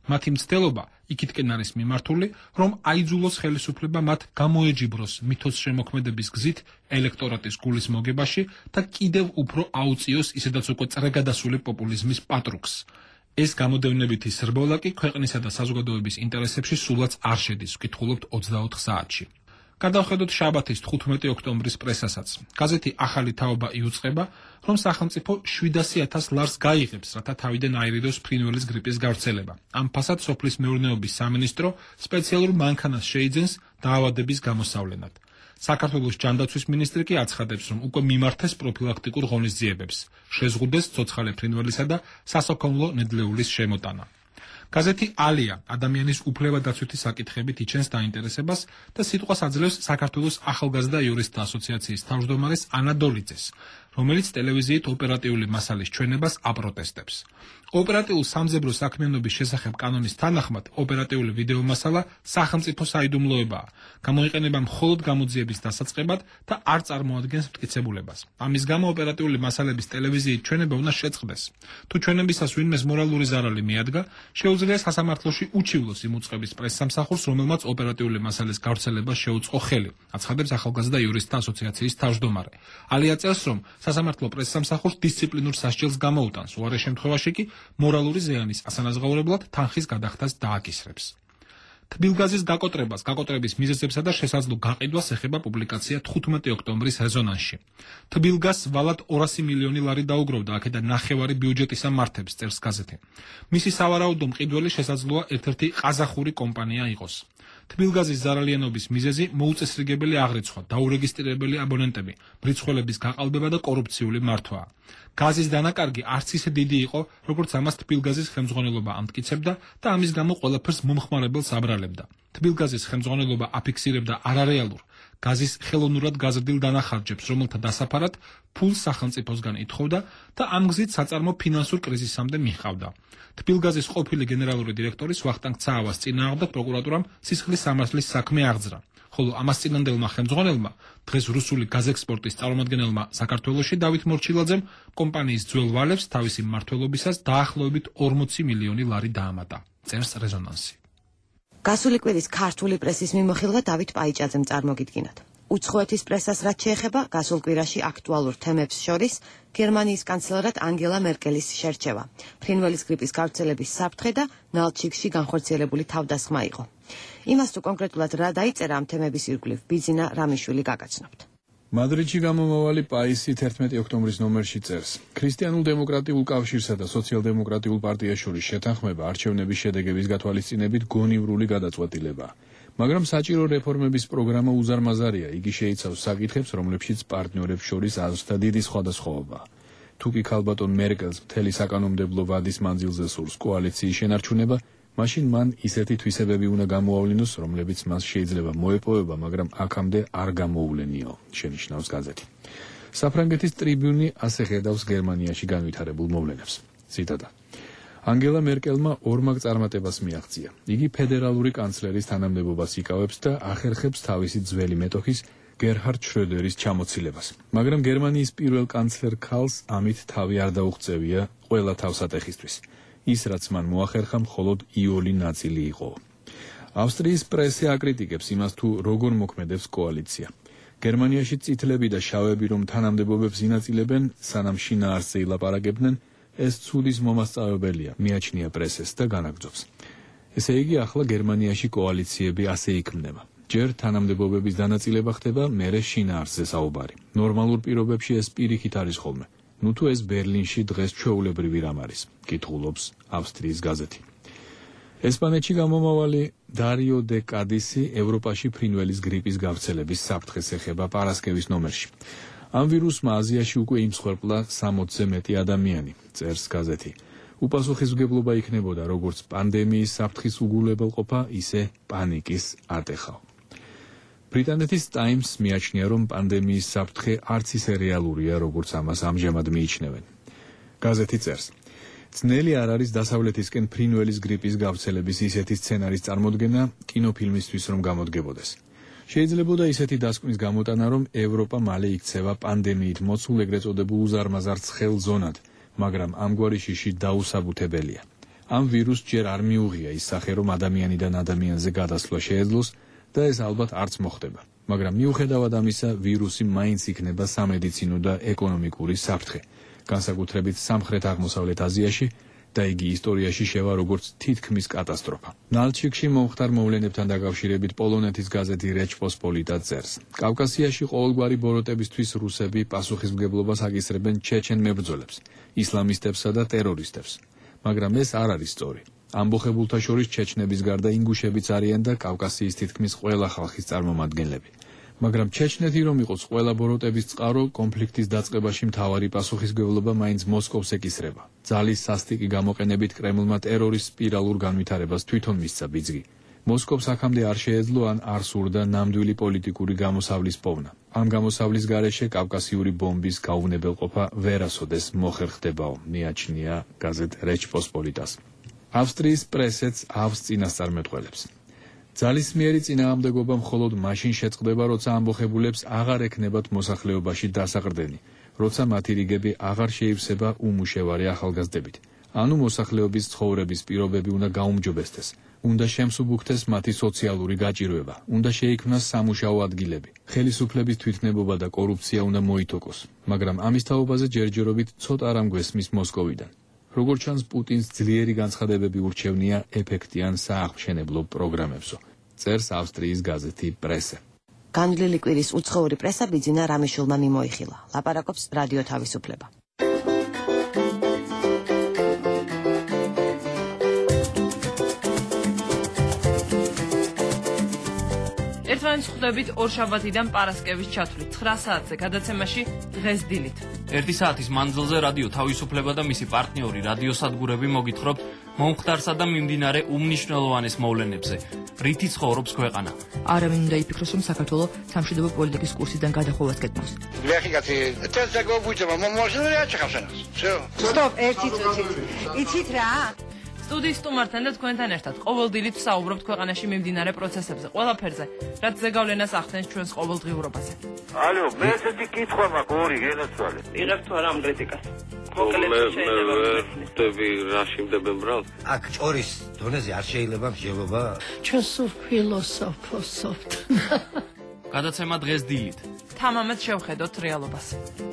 მათი მცდელობა იქითკენ არის მიმართული, რომ აიძულოს ხელისუფლება მათ გამოეჯიბროს მითოს შემოქმედების გზით ელექტორატის გულის მოგებაში და კიდევ უფრო აუწიოს ისედაც უკვე წრეგადასული პოპულიზმის პატრუქს. ეს გამოდევნებითი სრბოლა კი ქვეყნისა და საზოგადოების ინტერესებში სულაც არ შედის, ვკითხულობთ ოცდაოთხ საათში. გადავხედოთ შაბათის თხუთმეტი ოქტომბრის პრესასაც. გაზეთი ახალი თაობა იუწყება, რომ სახელმწიფო შვიდასი ათას ლარს გაიღებს, რათა თავიდან აირიდოს ფრინველის გრიპის გავრცელება. ამ ფასად სოფლის მეურნეობის სამინისტრო სპეციალურ მანქანას შეიძენს დაავადების გამოსავლენად. საქართველოს ჯანდაცვის მინისტრი კი აცხადებს, რომ უკვე მიმართეს პროფილაქტიკურ ღონისძიებებს, შეზღუდეს ცოცხალე ფრინველისა და სასოქონლო ნედლეულის შემოტანა. გაზეთი ალია ადამიანის უფლებადაცვითი საკითხებით იჩენს დაინტერესებას და სიტყვას აძლევს საქართველოს ახალგაზრდა იურისტთა ასოციაციის თავმჯდომარეს ანა დოლიძეს, რომელიც ტელევიზიით ოპერატიული მასალის ჩვენებას აპროტესტებს. ოპერატიულ სამძებრო საქმიანობის შესახებ კანონის თანახმად ოპერატიული ვიდეო მასალა სახელმწიფო საიდუმლოებაა, გამოიყენება მხოლოდ გამოძიების დასაწყებად და არ წარმოადგენს მტკიცებულებას. ამის გამო ოპერატიული მასალების ტელევიზიით ჩვენება უნდა შეწყდეს. თუ ჩვენებისას ვინმეს მორალური ზარალი მიადგა, შეუძლია სასამართლოში უჩივლოს იმ უწყების პრესსამსახურს, რომელმაც ოპერატიული მასალის გავრცელება შეუწყო ხელი, აცხადებს ახალგაზრდა იურისტთა ასოციაციის თავმჯდომარე. ალია წერს, რომ სასამართლო პრესსამსახურს დისციპლინურ სასჯელს გამოუტანს, უარეს შემთხვევაში კი მორალური ზიანის ასანაზღაურებლად თანხის გადახდას დააკისრებს. თბილგაზის გაკოტრებას, გაკოტრების მიზეზებსა და შესაძლო გაყიდვას ეხება პუბლიკაცია თხუთმეტი ოქტომბრის რეზონანსში. თბილგაზს ვალად ორასი მილიონი ლარი დაუგროვდა, აქედან ნახევარი ბიუჯეტის ამართებს, წერს გაზეთი. მისი სავარაუდო მყიდველი შესაძლოა ერთ-ერთი ყაზახური კომპანია იყოს. თბილგაზის ზარალიანობის მიზეზი მოუწესრიგებელი აღრიცხვა, დაურეგისტრირებელი აბონენტები, მრიცხველების გაყალბება და კორუფციული მართვაა. გაზის დანაკარგი არც ისე დიდი იყო, როგორც ამას თბილგაზის ხელმძღვანელობა ამტკიცებდა და ამის გამო ყველაფერს მომხმარებელს აბრალებდა. თბილგაზის ხელმძღვანელობა აფიქსირებდა არარეალურ გაზის ხელოვნურად გაზრდილ დანახარჯებს, რომელთა დასაფარად ფულს სახელმწიფოსგან ითხოვდა და ამ გზით საწარმო ფინანსურ კრიზისამდე მიჰყავდა. თბილგაზის ყოფილი გენერალური დირექტორის ვახტანგ ცაავას წინააღმდეგ პროკურატურამ სისხლის სამართლის საქმე აღძრა. ხოლო ამას წინანდელმა ხელმძღვანელმა, დღეს რუსული გაზექსპორტის წარმომადგენელმა საქართველოში დავით მორჩილაძემ კომპანიის ძველ ვალებს თავისი მმართველობისას დაახლოებით ორმოცი მილიონი ლარი დაამატა, წერს რეზონანსი. გასული კვირის ქართული პრესის მიმოხილვა დავით პაიჭაძემ წარმოგიდგინათ. უცხოეთის პრესას რაც შეეხება, გასულ კვირაში აქტუალურ თემებს შორის გერმანიის კანცლერად ანგელა მერკელის შერჩევა, ფრინველის გრიპის გავრცელების საფრთხე და ნალჩიკში განხორციელებული თავდასხმა იყო. იმას თუ კონკრეტულად რა დაიწერა ამ თემების ირგვლივ, ბიძინა რამიშვილი გაგაცნობთ. მადრიდში გამომავალი პაისი თერთმეტი ოქტომბრის ნომერში წერს: ქრისტიანულ დემოკრატიულ კავშირსა და სოციალ-დემოკრატიულ პარტიას შორის შეთანხმება არჩევნების შედეგების გათვალისწინებით გონივრული გადაწყვეტილებაა. მაგრამ საჭირო რეფორმების პროგრამა უზარმაზარია, იგი შეიცავს საკითხებს, რომლებშიც პარტნიორებს შორის აზრთა დიდი სხვადასხვაობაა. თუ კი ქალბატონ მერკელს მთელი საკანონმდებლო ვადის მანძილზე სურს კოალიციის შენარჩუნება, მაშინ მან ისეთი თვისებები უნდა გამოავლინოს, რომლებიც მას შეიძლება მოეპოვება, მაგრამ აქამდე არ გამოუვლენიო, შენიშნავს გაზეთი. საფრანგეთის ტრიბიუნი ასე ხედავს გერმანიაში განვითარებულ მოვლენებს. ციტატა: ანგელა მერკელმა ორმაგ წარმატებას მიაღწია. იგი ფედერალური კანცლერის თანამდებობას იკავებს და ახერხებს თავისი ძველი მეტოქის გერჰარდ შროდერის ჩამოცილებას. მაგრამ გერმანიის პირველ კანცლერ ქალს ამით თავი არ დაუღწევია ყველა თავსატეხისთვის. ის, რაც მან მოახერხა, მხოლოდ იოლი ნაწილი იყო. ავსტრიის პრესე აკრიტიკებს იმას, თუ როგორ მოქმედებს კოალიცია. გერმანიაში წითლები და შავები რომ თანამდებობებს ინაწილებენ, სანამ შინაარსზე ილაპარაკებდნენ, ეს ცუდის მომასწავებელია, მიაჩნია პრესეს და განაგრძობს. ესე იგი, ახლა გერმანიაში კოალიციები ასე იქმნება. ჯერ თანამდებობების დანაწილება ხდება, მერე შინაარსზე საუბარი. ნორმალურ პირობებში ეს პირიქით არის ხოლმე. ნუ თუ ეს ბერლინში დღეს ჩვეულებრივი რამ არის, კითხულობს ავსტრიის გაზეთი. ესპანეთში გამომავალი დარიო დე კადისი ევროპაში ფრინველის გრიპის გავრცელების საფრთხეს ეხება პარასკევის ნომერში. ამ ვირუსმა აზიაში უკვე იმსხვერპლა სამოცზე მეტი ადამიანი, წერს გაზეთი. უპასუხისმგებლობა იქნებოდა როგორც პანდემიის საფრთხის უგულებელყოფა, ისე პანიკის ატეხავ. ბრიტანეთის ტაიმს მიაჩნია, რომ პანდემიის საფრთხე არც ისე რეალურია, როგორც ამას ამჟამად მიიჩნევენ. გაზეთი წერს: ძნელი არ არის დასავლეთისკენ ფრინველის გრიპის გავრცელების ისეთი სცენარის წარმოდგენა კინოფილმისთვის რომ გამოდგებოდეს. შეიძლებოდა ისეთი დასკვნის გამოტანა, რომ ევროპა მალე იქცევა პანდემიით მოცულ ეგრეთ წოდებულ უზარმაზარ ცხელ ზონად, მაგრამ ამგვარი შიში დაუსაბუთებელია. ამ ვირუსს ჯერ არ მიუღია ის სახე, რომ ადამიანიდან ადამიანზე გადასვლა შეეძლოს და ეს ალბათ არც მოხდება. მაგრამ მიუხედავად ამისა, ვირუსი მაინც იქნება სამედიცინო და ეკონომიკური საფრთხე, განსაკუთრებით სამხრეთ-აღმოსავლეთ აზიაში და იგი ისტორიაში შევა როგორც თითქმის კატასტროფა. ნალჩიკში მომხდარ მოვლენებთან დაკავშირებით პოლონეთის გაზეთი რეჩპოსპოლიტა წერს. კავკასიაში ყოველგვარი ბოროტებისთვის რუსები პასუხისმგებლობას აკისრებენ ჩეჩენ მებრძოლებს, ისლამისტებსა და ტერორისტებს. მაგრამ ეს არ არის სწორი. ამბოხებულთა შორის ჩეჩნების გარდა ინგუშებიც არიან და კავკასიის თითქმის ყველა ხალხის წარმომადგენლები. მაგრამ ჩეჩნეთი რომ იყოს ყველა ბოროტების წყარო, კონფლიქტის დაწყებაში მთავარი პასუხისმგებლობა მაინც მოსკოვს ეკისრება. ძალის სასტიკი გამოყენებით კრემლმა ტერორის სპირალურ განვითარებას თვითონ მისცა ბიძგი. მოსკოვს აქამდე არ შეეძლო ან არ სურდა ნამდვილი პოლიტიკური გამოსავლის პოვნა. ამ გამოსავლის გარეშე კავკასიური ბომბის გაუვნებელყოფა ვერასოდეს მოხერხდებაო, მიაჩნია გაზეთ რეჩპოსპოლიტას. ავსტრიის პრესეც ავს წინასწარმეტყველებს. ძალისმიერი წინააღმდეგობა მხოლოდ მაშინ შეწყდება, როცა ამბოხებულებს აღარ ექნებათ მოსახლეობაში დასაყრდენი, როცა მათი რიგები აღარ შეივსება უმუშევარი ახალგაზრდებით. ანუ მოსახლეობის ცხოვრების პირობები უნდა გაუმჯობესდეს, უნდა შემსუბუქდეს მათი სოციალური გაჭირვება, უნდა შეიქმნას სამუშაო ადგილები. ხელისუფლების თვითნებობა და კორუფცია უნდა მოითოკოს, მაგრამ ამის თაობაზე ჯერჯერობით ცოტა რამ გვესმის მოსკოვიდან. როგორც ჩანს, პუტინს ძლიერი განცხადებები ურჩევნია ეფექტიან სააღმშენებლო პროგრამებსო, წერს ავსტრიის გაზეთი პრესე. განვლილი კვირის უცხოური პრესა ბიძინა რამიშულმა მიმოიხილა. ლაპარაკობს რადიო თავისუფლება. ერთმანეთს ხვდებით ორშაბათიდან პარასკევის ჩათვლით ცხრა საათზე გადაცემაში დღეს დილით. ერთი საათის მანძილზე რადიო თავისუფლება და მისი პარტნიორი რადიოსადგურები მოგითხრობთ მომხდარსა და მიმდინარე უმნიშვნელოვანეს მოვლენებზე. რითი ცხოვრობს ქვეყანა? არავინ უნდა იფიქროს, რომ საქართველოს სამშვიდობო პოლიტიკის კურსიდან გადახოვას გეტნავს. Stop, ერთი წუთი. იცით რა? სტუდიის სტუმართან და თქვენთან ერთად ყოველ დილით ვსაუბრობთ ქვეყანაში მიმდინარე პროცესებზე, ყველაფერზე, რაც ზეგავლენას ახდენს ჩვენს ყოველდღიურობაზე. ალო, მე ესეთი კითხვა მაქვს ორი გენაცვალე. იღებ თუ არა ამ კრიტიკას? ხდები რაში მდებენ ბრალ? აქ ჭორის დონეზე არ შეიძლება მსჯელობა. ჩვენ სულ ფილოსოფოსობთ. გადაცემა დღეს დილით. თამამად შევხედოთ რეალობას.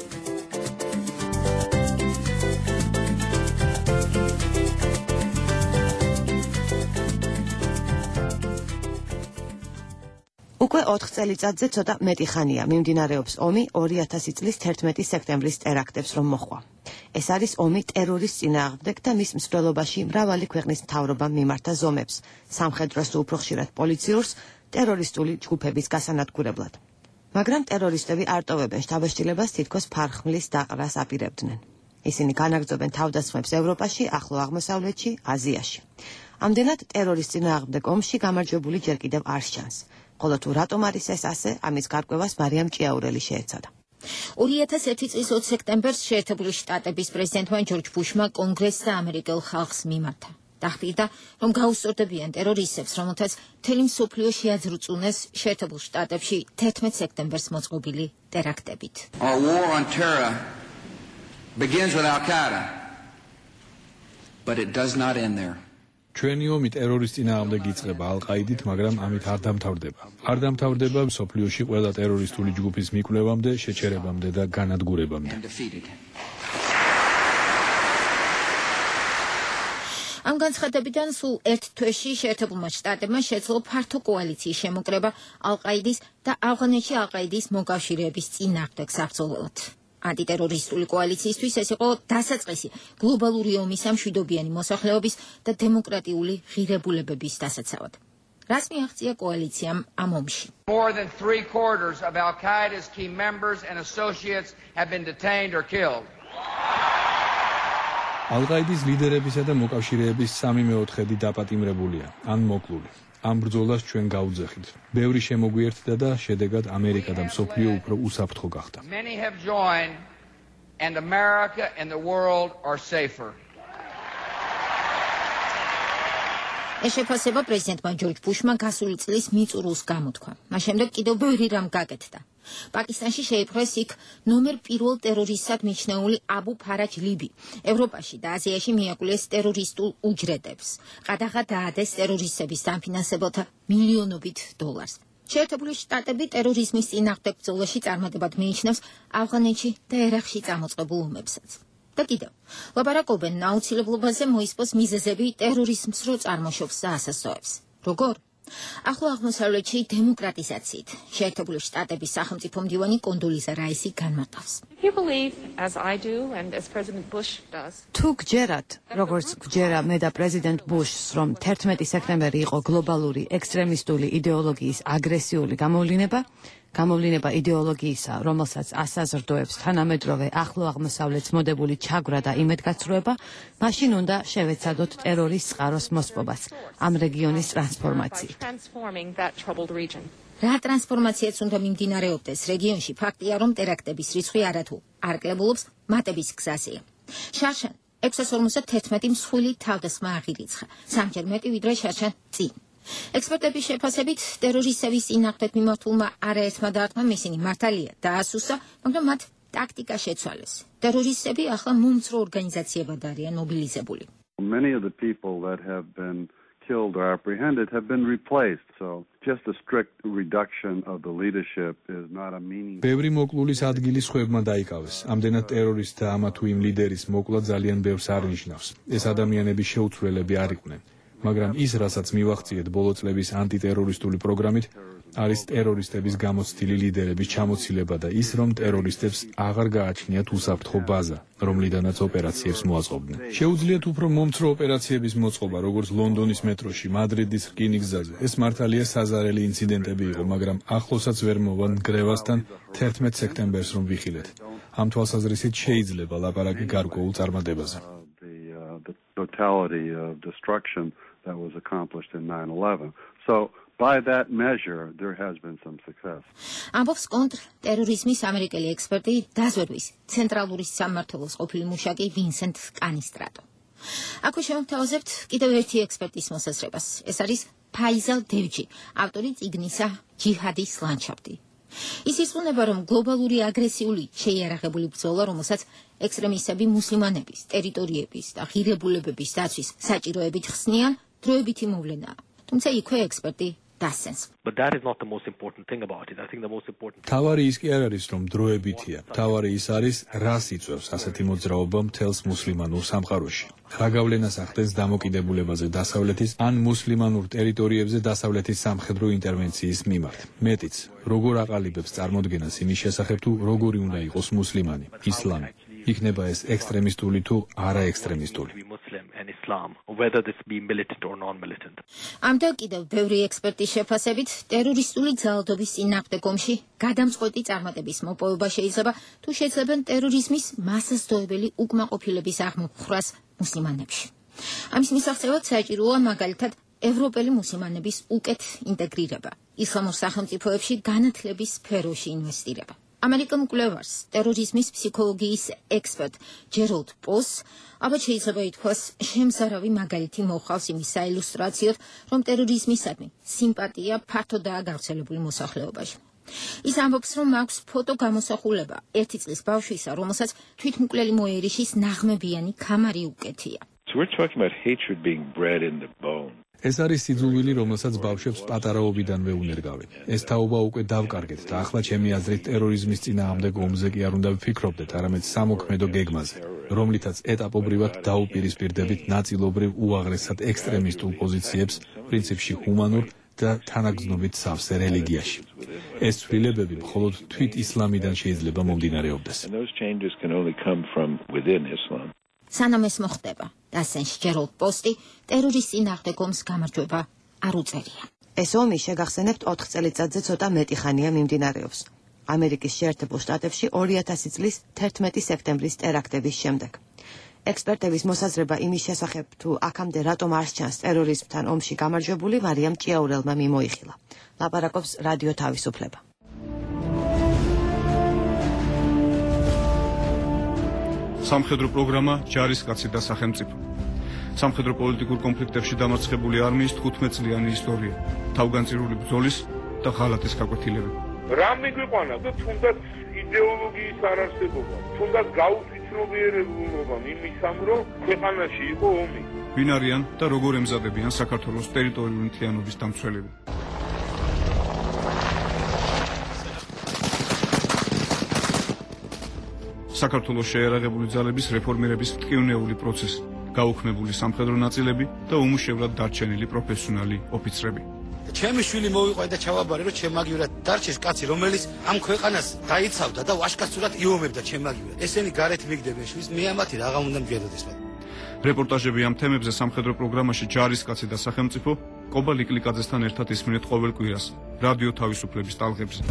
უკვე ოთხ წელიწადზე ცოტა მეტი ხანია მიმდინარეობს ომი ორი ათასი წლის თერთმეტი სექტემბრის ტერაქტებს რომ მოხვა. ეს არის ომი ტერორის წინააღმდეგ და მის მსვლელობაში მრავალი ქვეყნის მთავრობამ მიმართა ზომებს, სამხედროს თუ უფრო ხშირად პოლიციურს, ტერორისტული ჯგუფების გასანადგურებლად. მაგრამ ტერორისტები არ ტოვებენ შთაბეჭდილებას თითქოს ფარხმლის დაყრას აპირებდნენ. ისინი განაგრძობენ თავდასხმებს ევროპაში, ახლო აღმოსავლეთში, აზიაში. ამდენად ტერორის წინააღმდეგ ომში გამარჯვებული ჯერ კიდევ არ სჩანს. ხოლო თუ რატომ არის ეს ასე, ამის გარკვევას მარიამ ჭიაურელი შეეცადა. ორი ათას ერთი წლის ოცი სექტემბერს შეერთებული შტატების პრეზიდენტმა ჯორჯ ბუშმა კონგრესს და ამერიკელ ხალხს მიმართა. დახტირდა, რომ გაუსწორდებიან ტერორისტებს, რომელთაც მთელი მსოფლიო შეაძრუწუნეს შეერთებულ შტატებში თერთმეტ სექტემბერს მოწყობილი ტერაქტებით. Our war on terror begins with Al-Qaeda, but it does not end there. ჩვენი ომი ტერორის წინააღმდეგ იწყება ალ-ყაიდით, მაგრამ ამით არ დამთავრდება. არ დამთავრდება მსოფლიოში ყველა ტერორისტული ჯგუფის მიკვლევამდე, შეჩერებამდე და განადგურებამდე. ამ განცხადებიდან სულ ერთ თვეში შეერთებულმა შტატებმა შეძლო ფართო კოალიციის შემოკრება ალ-ყაიდის და ავღანეთში ალ-ყაიდის მოკავშირეების წინააღმდეგ საბრძოლველად. ანტიტერორისტული კოალიციისთვის ეს იყო დასაწყისი გლობალური ომის მშვიდობიანი მოსახლეობის და დემოკრატიული ღირებულებების დასაცავად. რას მიაღწია კოალიციამ ამ ომში? More than three quarters of Al-Qaeda's key members and associates have been detained or killed. ალ-ყაიდის ლიდერებისა და მოკავშირეების სამი მეოთხედი დაპატიმრებულია, ან მოკლული. ამ ბრძოლას ჩვენ გაუძახით. ბევრი შემოგვიერთდა და შედეგად ამერიკა და მსოფლიო უფრო უსაფრთხო გახდა. Many have joined and America and the world are safer. ეს შეფასება პრეზიდენტმა ჯორჯ ბუშმა გასული წლის მიწურულს გამოთქვა. მას შემდეგ კიდევ ბევრი რამ გაკეთდა. პაკისტანში შეიპყრეს იქ ნომერ პირველ ტერორისტად მიჩნეული აბუ ფარაჯ ლიბი. ევროპაში და აზიაში მიაკვლეს ტერორისტულ უჯრედებს. ყადაღა დაადეს ტერორისტების დამფინანსებელთა მილიონობით დოლარს. შეერთებული შტატები ტერორიზმის წინააღმდეგ ბრძოლაში წარმატებად მიიჩნევს ავღანეთში და ერაყში წამოწყებულ ომებსაც. და კიდევ, ლაპარაკობენ აუცილებლობაზე მოისპოს მიზეზები ტერორიზმს რო წარმოშობს და ასასწორებს. როგორ? ახლო აღმოსავლეთში დემოკრატიზაციით შეერთებული შტატების სახელმწიფო მდივანი კონდოლიზა რაისი განმარტავს. თუ გჯერათ, როგორც გჯერა მე და პრეზიდენტ ბუშს, რომ თერთმეტი სექტემბერი იყო გლობალური ექსტრემისტული იდეოლოგიის აგრესიული გამოვლინება, გამოვლინება იდეოლოგიისა, რომელსაც ასაზრდოებს თანამედროვე ახლო აღმოსავლეთს მოდებული ჩაგვრა და იმედგაცრუება, მაშინ უნდა შევეცადოთ ტერორის წყაროს მოსპობას, ამ რეგიონის ტრანსფორმაციით. რა ტრანსფორმაციაც უნდა მიმდინარეობდეს რეგიონში, ფაქტია, რომ ტერაქტების რიცხვი არათუ არ კლებულობს, მატების გზაზეა. შარშან ექვსას ორმოცდათერთმეტი მსხვილი თავდასხმა აღირიცხა, სამჯერ მეტი ვიდრე შარშან წინ. ექსპერტების შეფასებით, ტერორისტების წინააღმდეგ მიმართულმა არაერთმა დარტყმამ ისინი მართალია დაასუსა, მაგრამ მათ ტაქტიკა შეცვალეს. ტერორისტები ახლა მომცრო ორგანიზაციებად არიან მობილიზებული. Many of the people that have been killed or apprehended have been replaced, so just a strict reduction of the leadership is not a meaning. ბევრი მოკლულის ადგილი სხვებმა დაიკავეს. ამდენად ტერორისტთა ამა თუ იმ ლიდერის მოკლა ძალიან ბევრს არ ნიშნავს. ეს ადამიანები შეუცვლელები არ იყვნენ. მაგრამ ის, რასაც მივახციეთ ბოლო წლების ანტიტერორისტული პროგრამით, არის ტერორისტების გამოცდილი ლიდერების ჩამოცილება და ის, რომ ტერორისტებს აღარ გააჩნიათ უსაფრთხო ბაზა, რომლიდანაც ოპერაციებს მოაწყობდნენ. შეუძლიათ უფრო მომცრო ოპერაციების მოწყობა, როგორც ლონდონის მეტროში, მადრიდის რკინიგზაზე. ეს მართალია საზარელი ინციდენტები იყო, მაგრამ ახლოსაც ვერ მოვან გრევასთან თერთმეტ სექტემბერს რომ ვიხილეთ. ამ თვალსაზრისით შეიძლება ლაპარაკი გარკვეულ წარმატებაზე. The totality of destruction that was accomplished in nine eleven. So by that measure there has been some success. ამბობს კონტრტერორიზმის ამერიკელი ექსპერტი დაზვერვის ცენტრალური სამმართველოს ყოფილი მუშაკი ვინსენტ კანისტრატო. აქვე შემოთავაზებთ კიდევ ერთი ექსპერტის მოსაზრებას. ეს არის ფაიზალ დევჯი, ავტორი წიგნისა ჯიჰადის ლანდშაფტი. ის ირწმუნება, რომ გლობალური აგრესიული შეიარაღებული ბრძოლა, რომელსაც ექსტრემისტები მუსლიმანების, ტერიტორიების და ღირებულებების დაცვის საჭიროებით ხსნიან, დროებითი მოვლენაა. თუმცა იქვე ექსპერტი დასცენს. But that is not the most important thing about it. I think the most important თავარი ის კი არ არის, რომ დროებითია. თავარი ის არის, რას იწვევს ასეთი მოძრაობა მთელს მუსლიმანურ სამყაროში. რა გავლენას ახდენს დამოკიდებულებაზე დასავლეთის ან მუსლიმანურ ტერიტორიებზე დასავლეთის სამხედრო ინტერვენციის მიმართ. მეტიც, როგორ აყალიბებს წარმოდგენას იმის შესახებ, თუ როგორი უნდა იყოს მუსლიმანი, ისლამი. იქნება ეს ექსტრემისტული თუ არაექსტრემისტული. ამდა კიდევ ბევრი ექსპერტის შეფასებით, ტერორისტული ძალადობის წინააღმდეგ ომში გადამწყვეტი წარმატების მოპოვება შეიძლება, თუ შეძლებენ ტერორიზმის მასასდოებელი უკმაყოფილების აღმოფხვრას მუსლიმანებში. ამის მისაღწევად საჭიროა მაგალითად ევროპელი მუსლიმანების უკეთ ინტეგრირება, ისლამურ სახელმწიფოებში განათლების სფეროში ინვესტირება. ამერიკელ მკვლევარს, ტერორიზმის ფსიქოლოგიის ექსპერტ ჯერალდ პოს, ალბათ შეიძლება ითქვას, შემზარავი მაგალითი მოჰყავს იმის საილუსტრაციოდ, რომ ტერორიზმისადმი სიმპათია ფართოდაა გავრცელებული მოსახლეობაში. ის ამბობს, რომ აქვს ფოტო გამოსახულება ერთი წლის ბავშვისა, რომელსაც თვითმკვლელი მოერიშის ნაღმებიანი ქამარი უკეთია. So we're talking about hatred being bred in the bone. ეს არის სიძულვილი, რომელსაც ბავშვებს პატარაობიდანვე უნერგავენ. ეს თაობა უკვე დავკარგეთ და ახლა ჩემი აზრით ტერორიზმის წინააღმდეგ ომზე კი არ უნდა ვფიქრობდეთ, არამედ სამოქმედო გეგმაზე, რომლითაც ეტაპობრივად დაუპირისპირდებით ნაწილობრივ უაღრესად ექსტრემისტულ პოზიციებს, პრინციპში ჰუმანურ და თანაგრძნობით სავსე რელიგიაში. ეს ცვლილებები მხოლოდ თვით ისლამიდან შეიძლება მომდინარეობდეს. სანამ ეს მოხდება, დასცენს ჯერალდ პოსტი, ტერორის წინააღმდეგ ომს გამარჯვება არ უწევია. ეს ომი შეგახსენებთ ოთხ წელიწადზე ცოტა მეტი ხანია მიმდინარეობს. ამერიკის შეერთებულ შტატებში ორი ათასი წლის თერთმეტი სექტემბრის ტერაქტების შემდეგ. ექსპერტების მოსაზრება იმის შესახებ, თუ აქამდე რატომ არ სჩანს ტერორიზმთან ომში გამარჯვებული, მარიამ ჭიაურელმა მიმოიხილა. ლაპარაკობს რადიო თავისუფლება. სამხედრო პროგრამა ჯარისკაცი და სახელმწიფო. სამხედრო პოლიტიკურ კონფლიქტებში დამარცხებული არმიის თხუთმეტ წლიანი ისტორია, თავგანწირული ბრძოლის და ღალატის გაკვეთილები. რა მიგვიყვანა და თუნდაც იდეოლოგიის არარსებობა, თუნდაც გაუთვითმფრინავებულობა იმისამ, რომ ქვეყანაში იყო ომი. ვინ არიან და როგორ ემზადებიან საქართველოს ტერიტორიული მთლიანობის დამცველები? საქართველოს შეერაღებული ძალების რეფორმირების ტკივნეული პროცესი, გაუქმებული სამხედრო ნაწილები და უმუშევრად დარჩენილი პროფესიონალი ოფიცრები. ჩემი შვილი მოვიყვე და ჩავაბარე, რომ ჩემაგივრად დარჩეს კაცი, რომელიც ამ ქვეყანას დაიცავდა და ვაშკაცურად იომებდა ჩემაგივრად. ესენი გარეთ მიგდებენ შვილს, მე ამათი რაღა უნდა მჯეროდეს მათ. რეპორტაჟები ამ თემებზე სამხედრო პროგრამაში ჯარისკაცი და სახელმწიფო კობა ლიკლიკაძესთან ერთად ისმენთ ყოველ კვირას რადიო თავისუფლების ტალღებზე.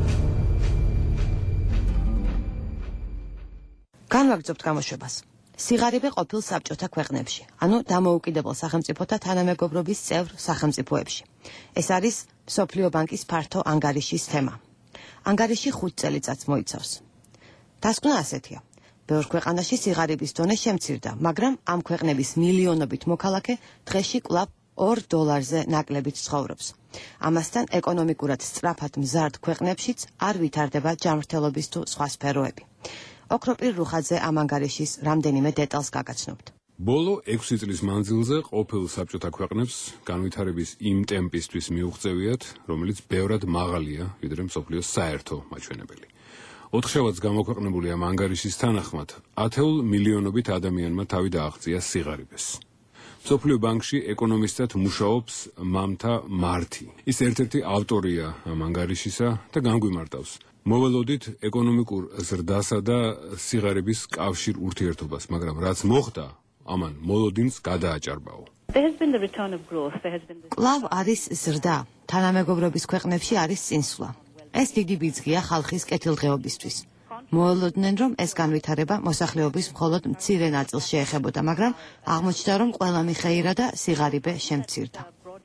განვაგრძობთ გამოშვებას. სიღარიბე ყოფილ საბჭოთა ქვეყნებში, ანუ დამოუკიდებელ სახელმწიფოთა თანამეგობრობის წევრ სახელმწიფოებში. ეს არის მსოფლიო ბანკის ფართო ანგარიშის თემა. ანგარიში ხუთ წელიწადს მოიცავს. დასკვნა ასეთია: ბევრ ქვეყანაში სიღარიბის დონე შემცირდა, მაგრამ ამ ქვეყნების მილიონობით მოქალაქე დღეში კვლავ ორ დოლარზე ნაკლებით ცხოვრობს. ამასთან ეკონომიკურად სწრაფად მზარდ ქვეყნებშიც არ ვითარდება ჯანმრთელობის თუ სხვა სფეროები. ოქროპირ რუხაძე ამ ანგარიშის რამდენიმე დეტალს გაგაცნობთ. ბოლო ექვსი წლის მანძილზე ყოფილ საბჭოთა ქვეყნებს განვითარების იმ ტემპისთვის მიუღწევიათ, რომელიც ბევრად მაღალია, ვიდრე მსოფლიოს საერთო მაჩვენებელი. ოთხშაბათს გამოქვეყნებული ამ ანგარიშის თანახმად, ათეულ მილიონობით ადამიანმა თავი დააღწია სიღარიბეს. მსოფლიო ბანკში ეკონომისტად მუშაობს მამთა მართი. ის ერთ-ერთი ავტორია ამ ანგარიშისა და განგვიმარტავს მოველოდით ეკონომიკურ ზრდასა და სიღარიბის კავშირ ურთიერთობას, მაგრამ რაც მოხდა, ამან მოლოდინს გადააჭარბაო. კვლავ არის ზრდა, თანამეგობრობის ქვეყნებში არის წინსვლა. ეს დიდი ბიძგია ხალხის კეთილდღეობისთვის. მოელოდნენ, რომ ეს განვითარება მოსახლეობის მხოლოდ მცირე ნაწილს შეეხებოდა, მაგრამ აღმოჩნდა, რომ ყველა მიხეირა და სიღარიბე შემცირდა.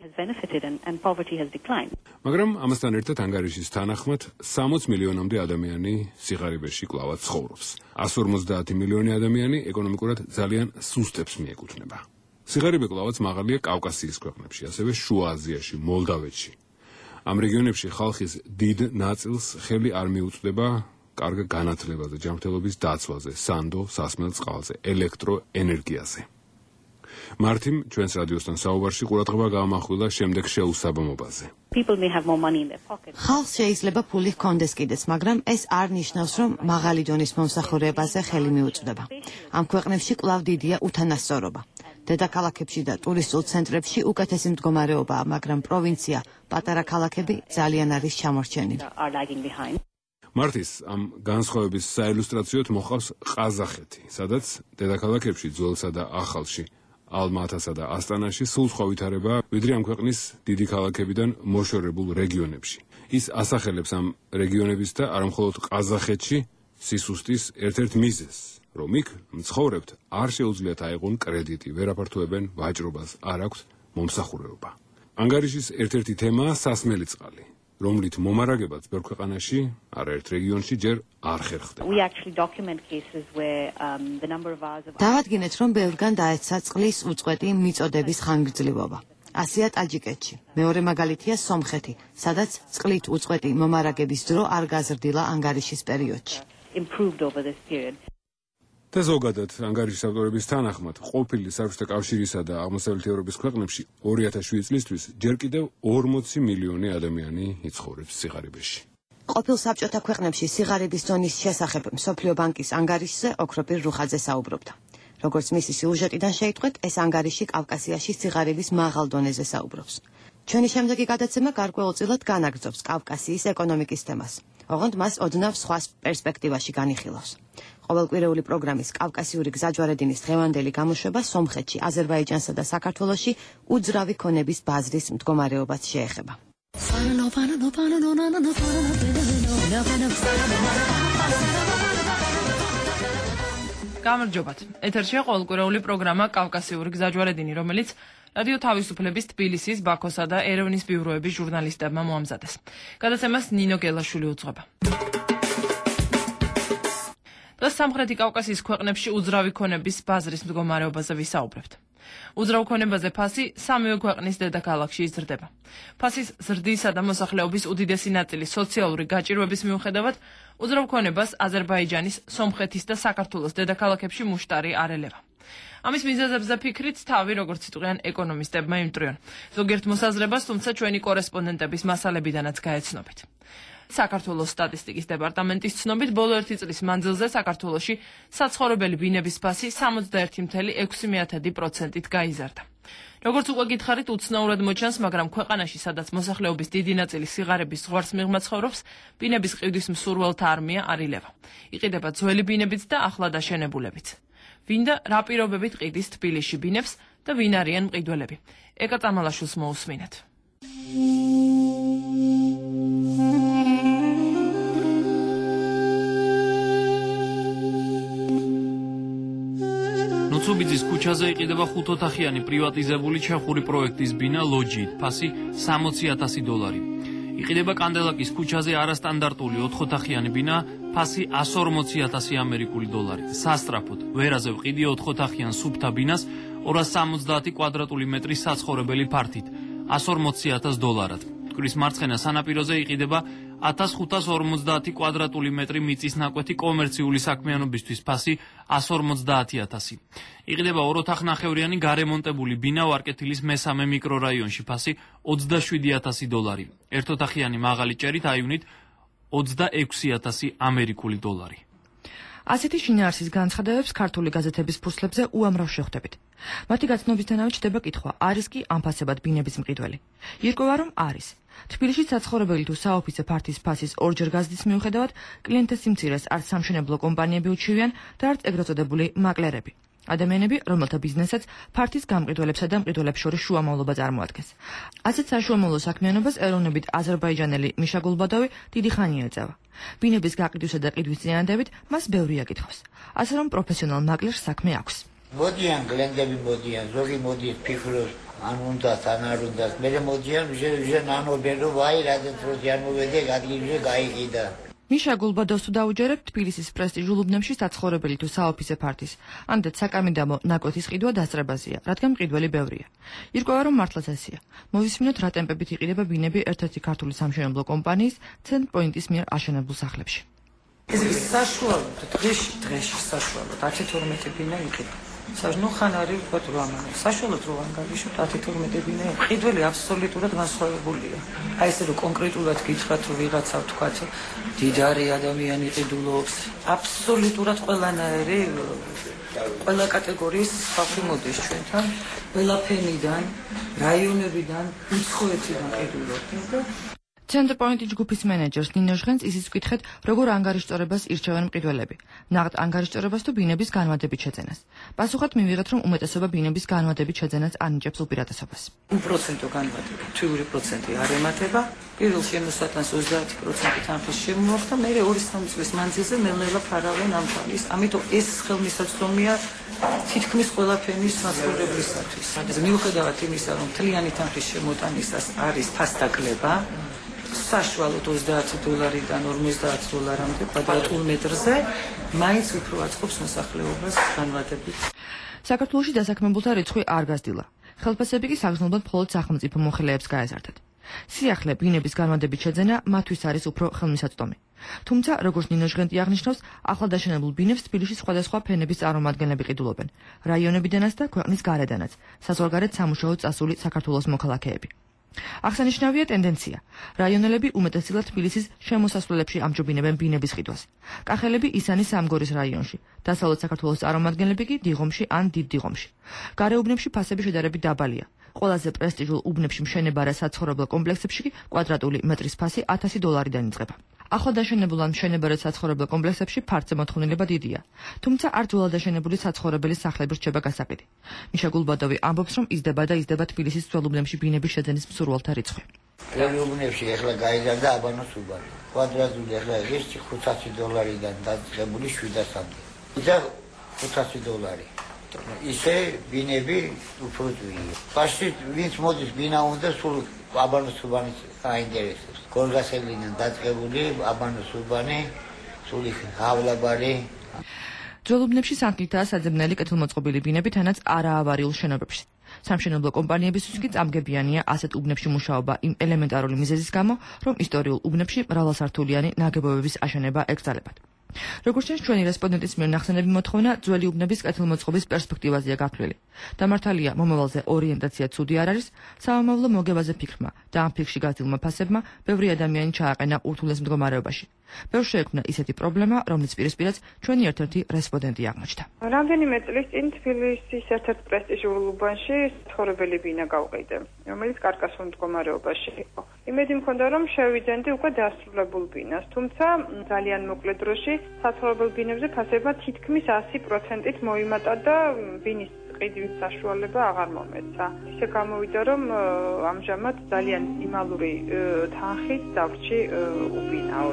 მაგრამ ამასთან ერთად ანგარიშის თანახმად სამოც მილიონამდე ადამიანი სიღარიბეში კვლავად ცხოვრობს. εκατს ორმოცდაათი მილიონი ადამიანი ეკონომიკურად ძალიან სუსტებს მიეკუთვნება. სიღარიბე კვლავაც მაღალია კავკასიის ქვეყნებში, ასევე შუა აზიაში, მოლდავეთში. ამ რეგიონებში ხალხის დიდ ნაწილს ხელი არ მიუწვდება კარგ განათლებაზე, ჯანმრთელობის დაცვაზე, სანდო, სასმელ წყალზე, ელექტროენერგიაზე. მართიმ ჩვენს რადიოსთან საუბარში ყურადღება გაამახვილა შემდეგ შეუსაბამობაზე. ხალხს შეიძლება ფული ჰქონდეს კიდეც, მაგრამ ეს არ ნიშნავს, რომ მაღალი დონის მომსახურებაზე ხელი მიუწვდება. ამ ქვეყნებში კვლავ დიდია უთანასწორობა. დედაქალაქებში და ტურისტულ ცენტრებში უკეთესი მდგომარეობაა, მაგრამ პროვინცია, პატარა ქალაქები ძალიან არის ჩამორჩენილი. მართის ამ განსხვავების საილუსტრაციოდ მოხავს ყაზახეთი, სადაც დედაქალაქებში ძველსა და ახალში ალმათასა და ასტანაში სულ სხვა ვითარებაა, ვიდრე ამ ქვეყნის დიდი ქალაქებიდან მოშორებულ რეგიონებში. ის ასახელებს ამ რეგიონების და არამხოლოდ ყაზახეთში სისუსტის ერთ-ერთ მიზეზს, რომ იქ მცხოვრებთ არ შეუძლიათ აეღონ კრედიტი, ვერ აფართოებენ ვაჭრობას, არ აქვს მომსახურება. ანგარიშის ერთ-ერთი თემაა სასმელი წყალი, რომლით მომარაგებაც ბევრ ქვეყანაში, არაერთ რეგიონში ჯერ არ ხერხდება. დავადგინეთ, რომ ბევრგან დაეცა წყლის უწყვეტი მიწოდების ხანგრძლივობა. ასია ტაჯიკეთში. მეორე მაგალითია სომხეთი, სადაც წყლით უწყვეტი მომარაგების დრო არ გაზრდილა ანგარიშის პერიოდში. და ზოგადად ანგარიშის ავტორების თანახმად, ყოფილი საბჭოთა კავშირისა და აღმოსავლეთ ევროპის ქვეყნებში ორი ათას შვიდი წლისთვის ჯერ კიდევ ორმოცი მილიონი ადამიანი იცხოვრებს სიღარიბეში. ყოფილ საბჭოთა ქვეყნებში სიღარიბის დონის შესახებ მსოფლიო ბანკის ანგარიშზე ოქროპირ რუხაძე საუბრობდა. როგორც მისი სიუჟეტიდან შეიტყვეთ, ეს ანგარიში კავკასიაში სიღარიბის მაღალ დონეზე საუბრობს. ჩვენი შემდეგი გადაცემა გარკვეულწილად განაგრძობს კავკასიის ეკონომიკის თემას. ოღონდ მას ოდნავ სხვა პერსპექტივაში განიხილავს. ყოველკვირეული პროგრამის კავკასიური გზაჯვარედინის დღევანდელი გამოშვება სომხეთში, აზერბაიჯანსა და საქართველოში უძრავი ქონების ბაზრის მდგომარეობაც შეეხება. გამარჯობათ. ეთერშია ყოველკვირეული პროგრამა კავკასიური გზაჯვარედინი, რომელიც რადიო თავისუფლების თბილისის, ბაქოსა და ერევნის ბიუროების ჟურნალისტებმა მოამზადეს. გადაცემას ნინო გელაშვილი უძღვება. დღეს სამხრეთი კავკასიის ქვეყნებში უძრავი ქონების ბაზრის მდგომარეობაზე ვისაუბრებთ. უძრავ ქონებაზე ფასი სამივე ქვეყნის დედაქალაქში იზრდება. ფასის ზრდისა და მოსახლეობის უდიდესი ნაწილი სოციალური გაჭირვების მიუხედავად უძრავ ქონებას აზერბაიჯანის, სომხეთის და საქართველოს დედაქალაქებში მუშტარი არ ელევა. ამის მიზეზებს და ფიქრით თავი როგორც იტყვიან ეკონომისტებმა იმტრიონ. ზოგიერთ მოსაზრებას, თუმცა ჩვენი კორესპონდენტების მასალებიდანაც გაეცნობით. საქართველოს სტატისტიკის დეპარტამენტის ცნობით, ბოლო ერთი წლის მანძილზე საქართველოში საცხოვრებელი ბინების ფასი სამოცდაერთი წუთი ექვსი პროცენტით გაიზარდა. როგორც უკვე გითხარით, უცნაურად მოჩანს, მაგრამ ქვეყანაში, სადაც მოსახლეობის დიდი ნაწილი სიღარიბის ზღვარს მიღმა ცხოვრობს, ბინების ყიდვის მსურველთა არმია არ ილევა. იყიდება ძველი ბინებიც და ახლად აშენებულებიც. ვინ და რა პირობებით ყიდის თბილისში ბინებს და ვინ არიან მყიდველები? ეკა წამალაშვილს მოусმინეთ. ნუცუბიძის ქუჩაზე იყიდება ხუთოთახიანი პრივატიზებული ჩეხური პროექტის ბინა ლოჯიით, ფასი სამოცი ათასი დოლარი. იყიდება კანდელაკის ქუჩაზე არასტანდარტული ოთხოთახიანი ბინა, ფასი εκατს ორმოცი ათასი ამერიკული დოლარი. სასტრაფოდ, ვერაზე ვყიდი ოთხოთახიან სუფთა ბინას ორას სამოცდაათი კვადრატული მეტრის საცხოვრებელი ფართით, εκατს ორმოცი ათასი დოლარად. მტკვრის მარცხენა სანაპიროზე იყიდება ათას ხუთას ორმოცდაათი კვადრატული მეტრი მიწის ნაკვეთი კომერციული საქმიანობისთვის, ფასი εκατს ორმოცდაათი ათასი. იყიდება ოროთახნახევრიანი გარემონტებული ბინა ვარკეთილის მესამე მიკრორაიონში, ფასი ოცდაშვიდი ათასი დოლარი. ერთოთახიანი მაღალი ჭერით აივნით ოცდაექვსი ათასი ამერიკული დოლარი. ასეთი შინაარსის განცხადებებს ქართული გაზეთების ფურცლებზე უამრავ შეხვდებით. მათი გაცნობისთანავე ჩდება კითხვა, არის კი ამფასებად ბინების მყიდველი? ირკვევა, რომ არის. თბილისში საცხოვრებელი თუ საოფიცე ფართის ფასის ორჯერ გაზრდის მიუხედავად, კლიენტთა სიმცირეს არც სამშენებლო კომპანიები უჩივიან და არც ეგრეთ წოდებული მაკლერები. ადამიანები, რომელთა ბიზნესაც ფართის გამყიდველებსა და მყიდველებს შორის შუამავლობა წარმოადგენს. ასეთ საშუამავლო საქმიანობას ეროვნებით აზერბაიჯანელი მიშა გულბადოვი დიდი ხანია ეწევა. ბინების გაყიდვისა და ყიდვის წინადადებით მას ბევრია კითხავს. ასე რომ პროფესიონალ მაკლერს საქმე აქვს. მოდიან კლიენტები, მოდიან, ზოგი მოდის ფიქრობს, ან უნდა თან არ უნდა. მე მოდიან, ვიჟე ნანობენ რომ ვაი, რადგან პროცესი არ მოვედი, ადგილზე გაიყიდა. მიშა გულბადოვს თუ დაუჯერებ თბილისის პრესტიჟულ უბნებში საცხოვრებელი თუ საოფიცე ფართის, ანდაც საკამიდამო ნაკვეთის ყიდვა დასწრებაზეა, რადგან მყიდველი ბევრია. ირკვევა, რომ მართლაც ესეა. მოვისმინოთ, რა ტემპებით იყიდება ბინები ერთ-ერთი ქართული სამშენებლო კომპანიის ცენტრ-პოინტის მიერ აშენებულ სახლებში. ეს საშუალოდ დღეში დღეში საშუალოდ ათი თორმეტი ბინა იყიდება. საერთოდ ხან არის ვთქვათ რომ ამან საშუალოდ რო ანგარიშოთ ათი თორმეტი ბინა ყიდველი აბსოლუტურად განსხვავებულია. აი ესე რომ კონკრეტულად გითხრათ რომ ვიღაცა ვთქვათ დიდარი ადამიანი ყიდულობს, აბსოლუტურად ყველანაირი ყველა კატეგორიის ხალხი მოდის ჩვენთან, ყველა ფენიდან, რაიონებიდან, უცხოეთიდან ყიდულობდნენ და ცენტრ-პოინტის ჯგუფის მენეჯერს ნინო ჟღენს ისიც ვკითხეთ, როგორ ანგარიშწორებას ირჩევენ მყიდველები, ნაღდ ანგარიშწორებას თუ ბინების განმადებით შეძენას. პასუხად მივიღეთ, რომ უმეტესობა ბინების განმადებით შეძენას ანიჭებს უპირატესობას. უპროცენტო განმადებით თვიური პროცენტი არ ემატება, პირველ შემოსატანს ოცდაათი პროცენტი თანხის შემოხდა, მერე ორი სამი წლის მანძილზე ნელ-ნელა ფარავენ ამ თვალის. ამიტომ ეს ხელმისაწვდომია თითქმის ყველა ფენის მაცხოვრებლისათვის. მიუხედავად იმისა, რომ მთლიანი თანხის შემოტანისას არის ფასდაკლება, საშუალოდ ოცდაათი დოლარიდან ორმოცდაათი დოლარამდე კვადრატულ მეტრზე, მაინც უფრო აწყობს მოსახლეობას განმადებით. საქართველოში დასაქმებულთა რიცხვი არ გაზრდილა. ხელფასები კი საგრძნობლად მხოლოდ სახელმწიფო მოხელეებს გაეზარდათ. სიახლე ბინების განმადებით შეძენა მათთვის არის უფრო ხელმისაწვდომი. თუმცა, როგორც ნინო ჟღენტი აღნიშნავს, ახლად აშენებულ ბინებს თბილისში სხვადასხვა ფენების წარმომადგენლები ყიდულობენ, რაიონებიდანაც და ქვეყნის გარედანაც, საზღვარგარეთ სამუშაოდ წასული საქართველოს მოქალაქეები. აღსანიშნავია ტენდენცია. რაიონელები უმეტესწილად თბილისის შემოსასვლელებში ამჯობინებენ ბინების ყიდვას. კახელები ისანი სამგორის რაიონში, დასავლეთ საქართველოს წარმომადგენლები კი დიღომში ან დიდ დიღომში. გარეუბნებში ფასები შედარებით დაბალია. ყველაზე პრესტიჟულ უბნებში მშენებარე საცხოვრებელ კომპლექსებში კი კვადრატული მეტრის ფასი ათასი დოლარიდან იწყება. ახლად აშენებულ ან მშენებარე საცხოვრებელ კომპლექსებში ფართზე მოთხოვნილება დიდია. თუმცა არ ძველად აშენებული საცხოვრებელი სახლები რჩება გასაყიდი. მიშა გულბადოვი ამბობს, რომ იზრდება და იზრდება თბილისის ძველ უბნებში ბინების შეძენის მსურველთა რიცხვი. ძველ უბნებში ახლა გაიზარდა აბანოს უბანი. კვადრატული ახლა ეს ხუთასი დოლარიდან დაწყებული შვიდასამდე. და ხუთასი დოლარი. ისე ბინები უფრო ძვირია. ფაშტი ვინც მოდის ბინა უნდა სულ აბანოს უბანი აინტერესებს. გორგასელიდან დაწყებული აბანოს უბანი, სული ჰავლაბარი. ძველ უბნებში სანქლითაა საძებნელი კეთილმოწყობილი ბინები, თანაც არაავარიულ შენობებში. სამშენებლო კომპანიებისთვის კი წამგებიანია ასეთ უბნებში მუშაობა იმ ელემენტარული მიზეზის გამო, რომ ისტორიულ უბნებში მრავალსართულიანი ნაგებობების აშენება ეკრძალებათ. როგორც ჩანს, ჩვენი რესპონდენტის მიერ ნახსენები მოთხოვნა ძველი უბნების კეთილმოწყობის პერსპექტივაზეა გათვლილი. დამართალია მომავალზე ორიენტაცია ცუდი არ არის, სამომავლო მოგებაზე ფიქრმა და ამ ფიქრში გაზრდილმა ფასებმა ბევრი ადამიანი ჩააყენა ურთულეს მდგომარეობაში. ბევრს შეექმნა ისეთი პრობლემა, რომლის პირისპირაც ჩვენი ერთ-ერთი რესპონდენტი აღმოჩნდა. რამდენიმე წლის წინ თბილისის ერთ-ერთ პრესტიჟულ უბანში ცხოვრებელი ბინა გავყიდე, რომელიც კარკასულ მდგომარეობაში იყო. იმედი მქონდა, რომ შევიძენდი უკვე დასრულებულ ბინას, თუმცა ძალიან მოკლე დროში საცხოვრებელ ბინებზე ფასებმა თითქმის ასი პროცენტით მოიმატა და ბინის ყიდვის საშუალება აღარ მომეცა. ისე გამოვიდა, რომ ამჟამად ძალიან მიმალური თანხით დავრჩი უბინაო.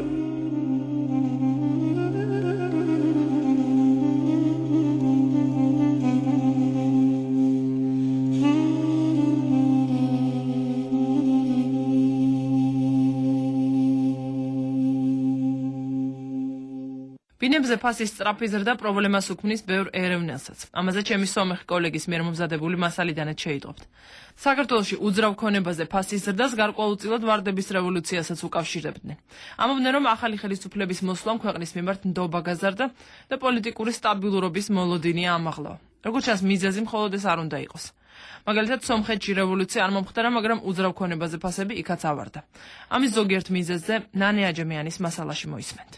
ბინებზე ფასის სწრაფი ზრდა პრობლემას უქმნის ბევრ ერევნელსაც. ამაზე ჩემი სომეხი კოლეგის მიერ მომზადებული მასალიდანაც შეიტყობთ. საქართველოში უძრავ ქონებაზე ფასის ზრდას გარკვეულწილად ვარდების რევოლუციასაც უკავშირებდნენ. ამბობდნენ, რომ ახალი ხელისუფლების მოსვლამ ქვეყნის მიმართ ნდობა გაზარდა და პოლიტიკური სტაბილურობის მოლოდინია ამაღლა. როგორც ჩანს, მიზეზი მხოლოდ ეს არ უნდა იყოს. მაგალითად, სომხეთში რევოლუცია არ მომხდარა, მაგრამ უძრავ ქონებაზე ფასები იქაც ავარდა. ამის ზოგიერთ მიზეზზე ნანე აჯემიანის მასალაში მოისმენთ.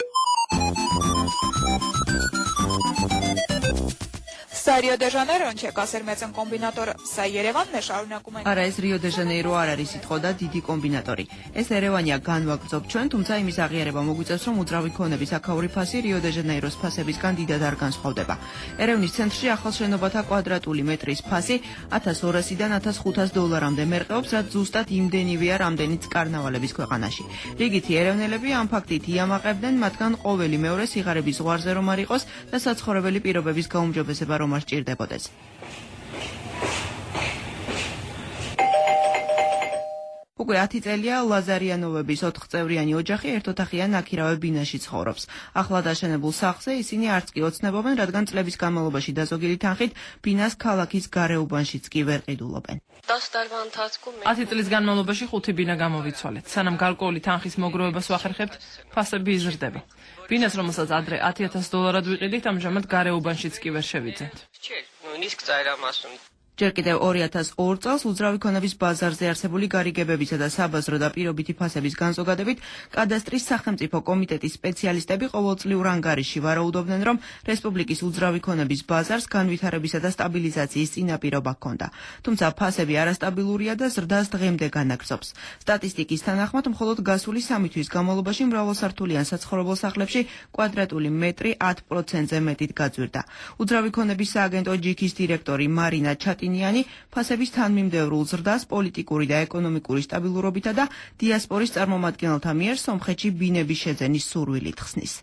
Սա Ռիո դե Ժանեյրոն չէ, կասեր մեծն կոմբինատորը, սա Երևանն է, շարունակում են։ Արա, այս Ռիո դե Ժանեյրո არ არის ითხოვ და დიდი კომბინატორი. ეს ერევანია განვაგრძობ ჩვენ, თუმცა იმის აღიარება მოგვიწევს, რომ უძრავი ქონების აქაური ფასი Რიო დე Ժანეյროს ფასებისგან დიდად არ განსხვავდება. ერევნის ცენტრში ახალ შენობათა კვადრატული მეტრის ფასი ათას ორასიდან ათას ხუთას დოლარამდე მერყეობს, რაც ზუსტად იმდენივეა, რამდენიც კარნავალების ქვეყანაში. რიგითი ერევნელები ამ ფაქტით იამაყებდნენ, მათგან ყოველი მეორე სიღარიბის ზღვარზე რომ არ იყოს და საცხოვრებელი პირობების გაუმჯობესება რომ არ სჭირდებოდეს. უკვე ათი წელია ლაზარიანოვების ოთხწევრიანი ოჯახი ერთოთახიან აქირავე ბინაში ცხოვრობს. ახლად აშენებულ სახლზე ისინი არც კი ოცნებობენ, რადგან წლების განმავლობაში დაზოგილი თანხით ბინას ქალაქის გარეუბანშიც კი ვერ ყიდულობენ. ათი წლის განმავლობაში ხუთი ბინა გამოვიცვალეთ. სანამ გარკვეული თანხის მოგროვებას ვახერხებთ, ფასები იზრდება. ბინას, რომელსაც ადრე ათი ათას დოლარად ვიყიდით, ამჟამად გარეუბანშიც კი ვერ შევიძენთ. ჯერ კიდევ ორი ათას ორ წელს უძრავი ქონების ბაზარზე არსებული გარიგებებისა და საბაზრო და პირობითი ფასების განზოგადებით კადასტრის სახელმწიფო კომიტეტის სპეციალისტები ყოველწლიურ ანგარიშში ვარაუდობდნენ, რომ რესპუბლიკის უძრავი ქონების ბაზარს განვითარებისა და სტაბილიზაციის წინაპირობა ჰქონდა. თუმცა ფასები არასტაბილურია და ზრდას დღემდე განაგრძობს. სტატისტიკის თანახმად, მხოლოდ გასული სამი თვის განმავლობაში მრავალსართულიან საცხოვრებელ სახლებში კვადრატული მეტრი ათ პროცენტზე მეტით გაძვირდა. უძრავი ქონების სააგენტო ჯიქის დირექტორი მარინა ჩატინიანი ფასების თანმიმდევრულ ზრდას პოლიტიკური და ეკონომიკური სტაბილურობითა და დიასპორის წარმომადგენელთა მიერ სომხეთში ბინების შეძენის სურვილით ხსნის.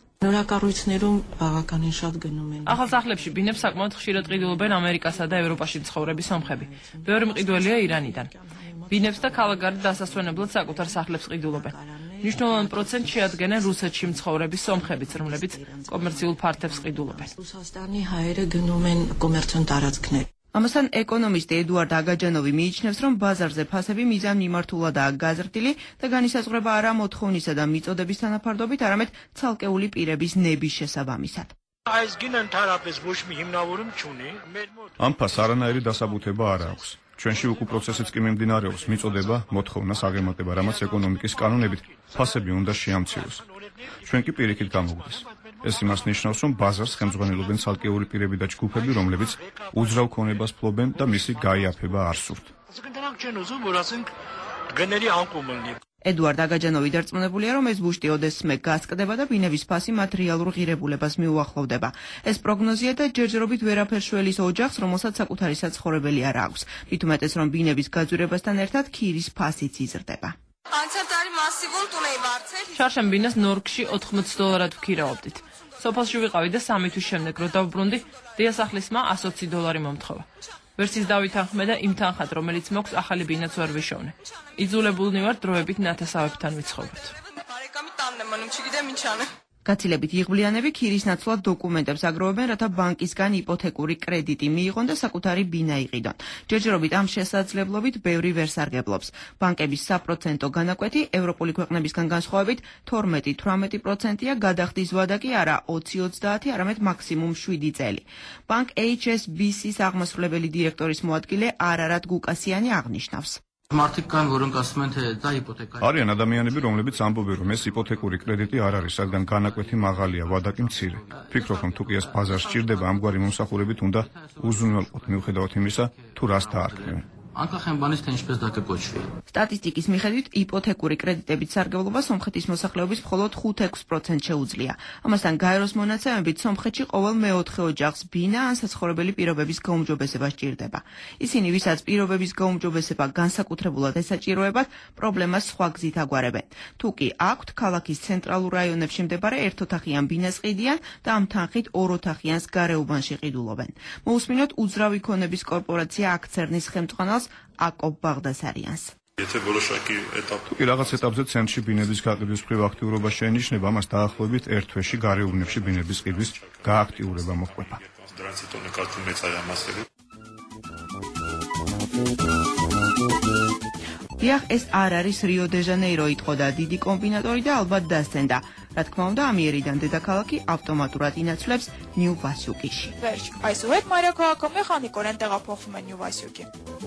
ახალ სახლებში ბინებს საკმაოდ ხშირად ყიდულობენ ამერიკასა და ევროპაში მცხოვრები სომხები. ბევრი მყიდველია ირანიდან. ბინებს და ქალაქგარეთ დასასვენებლად საკუთარ სახლებს ყიდულობენ. მნიშვნელოვან პროცენტს შეადგენენ რუსეთში მცხოვრები სომხებიც, რომლებიც კომერციულ ფართებს ყიდულობენ. ამასთან ეკონომისტი ედუარდ აგაჯანოვი მიიჩნევს, რომ ბაზარზე ფასები მიზანმიმართულადაა გაზრდილი და განისაზღვრება არა მოთხოვნისა და მიწოდების თანაფარდობით, არამედ ცალკეული პირების ნების შესაბამისად. ამ ფასს არანაირი დასაბუთება არ აქვს. ჩვენში უკუ პროცესიც კი მიმდინარეობს, მიწოდება, მოთხოვნას აღემატება, რამაც ეკონომიკის კანონებით ფასები უნდა შეამციროს. ჩვენ კი პირიქით გამოგვდის. ეს იმას ნიშნავს, რომ ბაზარს ხელმძღვანელობენ ცალკეული პირები და ჯგუფები, რომლებიც უძრავ ქონებას ფლობენ და მისი გაიაფება არ სურთ. ედუარდ აგაჯანოვი დარწმუნებულია, რომ ეს ბუშტი ოდესმე გასკდება და ბინების ფასი მათ რეალურ ღირებულებას მიუახლოვდება. ეს პროგნოზია და ჯერჯერობით ვერაფერ შველის ოჯახს, რომელსაც საკუთარი საცხოვრებელი არ აქვს. მით უმეტეს, რომ ბინების გაძვირებასთან ერთად ქირის ფასიც იზრდება. შარშემ ბინას ნორკში ოთხმოცი დოლარად ვქირავობდით. სოფელში ვიყავი და სამი თვის შემდეგ რო დავბრუნდი, დიასახლისმა ასი ოცი დოლარი მომთხოვა. ვერსის დავითანხმე და იმ თანხად, რომელიც მოქვს, ახალი ბინაც ვერ ვიშოვნე. იძულებულნი ვარ დროებით ნათესავებთან ვიცხოვროთ. გაცილებით იღბლიანები ქირის ნაცვლად დოკუმენტებს აგროვებენ, რათა ბანკისგან იპოთეკური კრედიტი მიიღონ და საკუთარი ბინა იყიდონ. ჯერჯერობით ამ შესაძლებლობით ბევრი ვერ სარგებლობს. ბანკების საპროცენტო განაკვეთი ევროპული ქვეყნებისგან განსხვავებით თორმეტი თვრამეტი პროცენტია, გადახდის ვადა კი არა ოცი ოცდაათი, არამედ მაქსიმუმ შვიდი წელი. ბანკ ეიჩ ეს ბი სის აღმასრულებელი დირექტორის მოადგილე არარატ გუკასიანი აღნიშნავს. არიან ადამიანები, რომლებიც ამბობენ, რომ ეს იპოთეკური კრედიტი არ არის, რადგან განაკვეთი მაღალია, ვადა კი მცირე. ფიქრობ, რომ თუ კი ეს ბაზარს სჭირდება, ამგვარი მომსახურებით უნდა უზრუნველყოთ მიუხედავად იმისა, თუ რას დაარქმევენ. სტატისტიკის მიხედვით იპოთეკური კრედიტებით სარგებლობა სომხეთის მოსახლეობის მხოლოდ ხუთ-ექვს პროცენტს შეუძლია. ამასთან გაეროს მონაცემებით სომხეთში ყოველ მეოთხე ოჯახს ბინა ან საცხოვრებელი პირობების გაუმჯობესება სჭირდება. ისინი, ვისაც პირობების გაუმჯობესება განსაკუთრებულად ესაჭიროებათ, პრობლემას სხვა გზით აგვარებენ. თუ კი აქვთ, ქალაქის ცენტრალურ რაიონებში მდებარე ერთოთახიან ბინას ყიდიან და ამ თანხით ოროთახიანს გარეუბანში ყიდულობენ. მოусმინოთ უძრავი ქონების კორპორაცია აქცერნის ხელმძღვანელს აკობ ბაღდასარიანს. თუ კი რაღაც ეტაპზე ცენტრში ბინების გაყიდვის მხრივ აქტიურობა შეინიშნება, ამას დაახლოებით ერთ თვეში გარეუბნებში ბინების ყიდვის გააქტიურება მოხდება. დიახ, ეს არ არის რიო დე ჟანეირო იტყო და დიდი კომბინატორი და ალბათ დასცენდა. რა თქმა უნდა, ამიერიდან დედაქალაქი ავტომატურად ინაცვლებს ნიუ ვასიუკიში. Վերջ, այսուհետ մայրաքաղաքում մեխանիկորեն տեղափոխվում է Նյու Վասյուկի.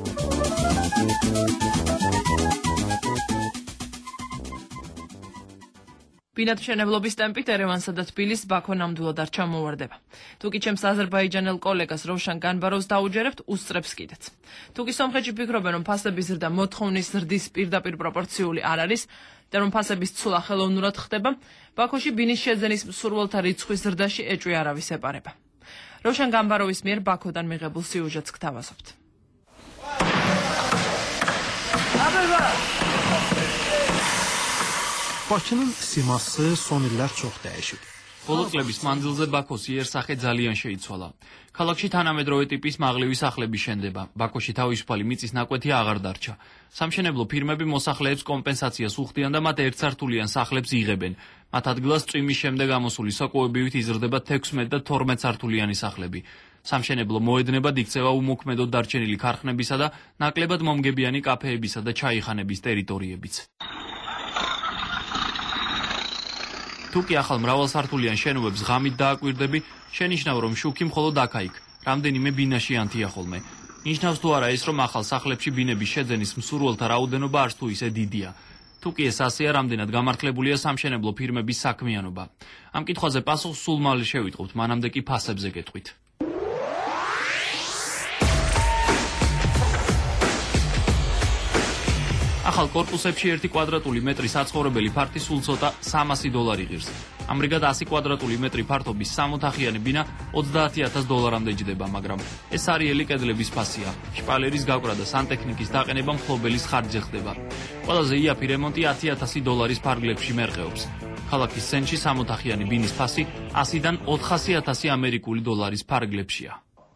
ბინადმშენებლობის ტემპით ერევანსა და თბილისს ბაქო ნამდვილად არ ჩამოვარდება. თუკი ჩემს აზერბაიჯანელ კოლეგას როშან განბაროვს დაუჯერებთ, უსწრებს კიდეც. თუკი სომხეთში ფიქრობენ, რომ ფასების ზრდა მოთხოვნის ზრდის პირდაპირ პროპორციული არ არის და რომ ფასების ცვლა ხელოვნურად ხდება, ბაქოში ბინის შეძენის მსურველთა რიცხვის ზრდაში ეჭვი არავის ეპარება. როშან განბაროვის მიერ ბაქოდან მიღებულ სიუჟეტს გთავაზობთ. Bakının siması son illər çox dəyişib. Bolu წლების მანძილზე ბაქოს იერსახე ძალიან შეიცვალა. ქალაქში თანამედროვე ტიპის მაღლივი სახლები შენდება. ბაქოში თავისუფალი მიწის ნაკვეთი აღარ დარჩა. სამშენებლო ფირმები მოსახლეებს კომპენსაციას უხდიან და მათ ერთსართულიან სახლებს იღებენ. მათ ადგილას წვიმის შემდეგ ამოსული სოკოებივით იზრდება თექვსმეტ და თორმეტ სართულიანი სახლები. სამშენებლო მოედნებად იქცევა უმოქმედოდ დარჩენილი ქარხნებისა და ნაკლებად მომგებიანი კაფეებისა და ჩაიხანების ტერიტორიებიც. თუკი ახალ მრავალსართულიან შენობებს ღამით დააკვირდები, შენიშნავ, რომ შუქი მხოლოდ აქა-იქ, რამდენიმე ბინაში ანთია ხოლმე. ნიშნავს თუ არა ეს, რომ ახალ სახლებში ბინების შეძენის მსურველთა რაოდენობა არც თუ ისე დიდია. თუკი ეს ასეა, რამდენად გამართლებულია სამშენებლო ფირმების საქმიანობა. ამ კითხვაზე პასუხს სულ მალე შევიტყობთ, მანამდე კი ფასებზე გეტყვით. ახალ კორპუსებში ერთი კვადრატული მეტრი საცხოვრებელი ფართი სულ ცოტა სამასი დოლარი ღირს. ამრიგად ასი კვადრატული მეტრი ფართობის სამოთახიანი ბინა ოცდაათი ათას დოლარამდე ჯდება, მაგრამ ეს სარიელი კედლების ფასია. შპალერის გაყრა და სანტექნიკის დაყენება მფლობელის ხარჯზე ხდება. ყველაზე იაფი რემონტი ათი ათასი დოლარის ფარგლებში მერყეობს. ქალაქის ცენტრში სამოთახიანი ბინის ფასი ასიდან ოთხასი ათასი ამერიკული დოლარის ფარგლებშია.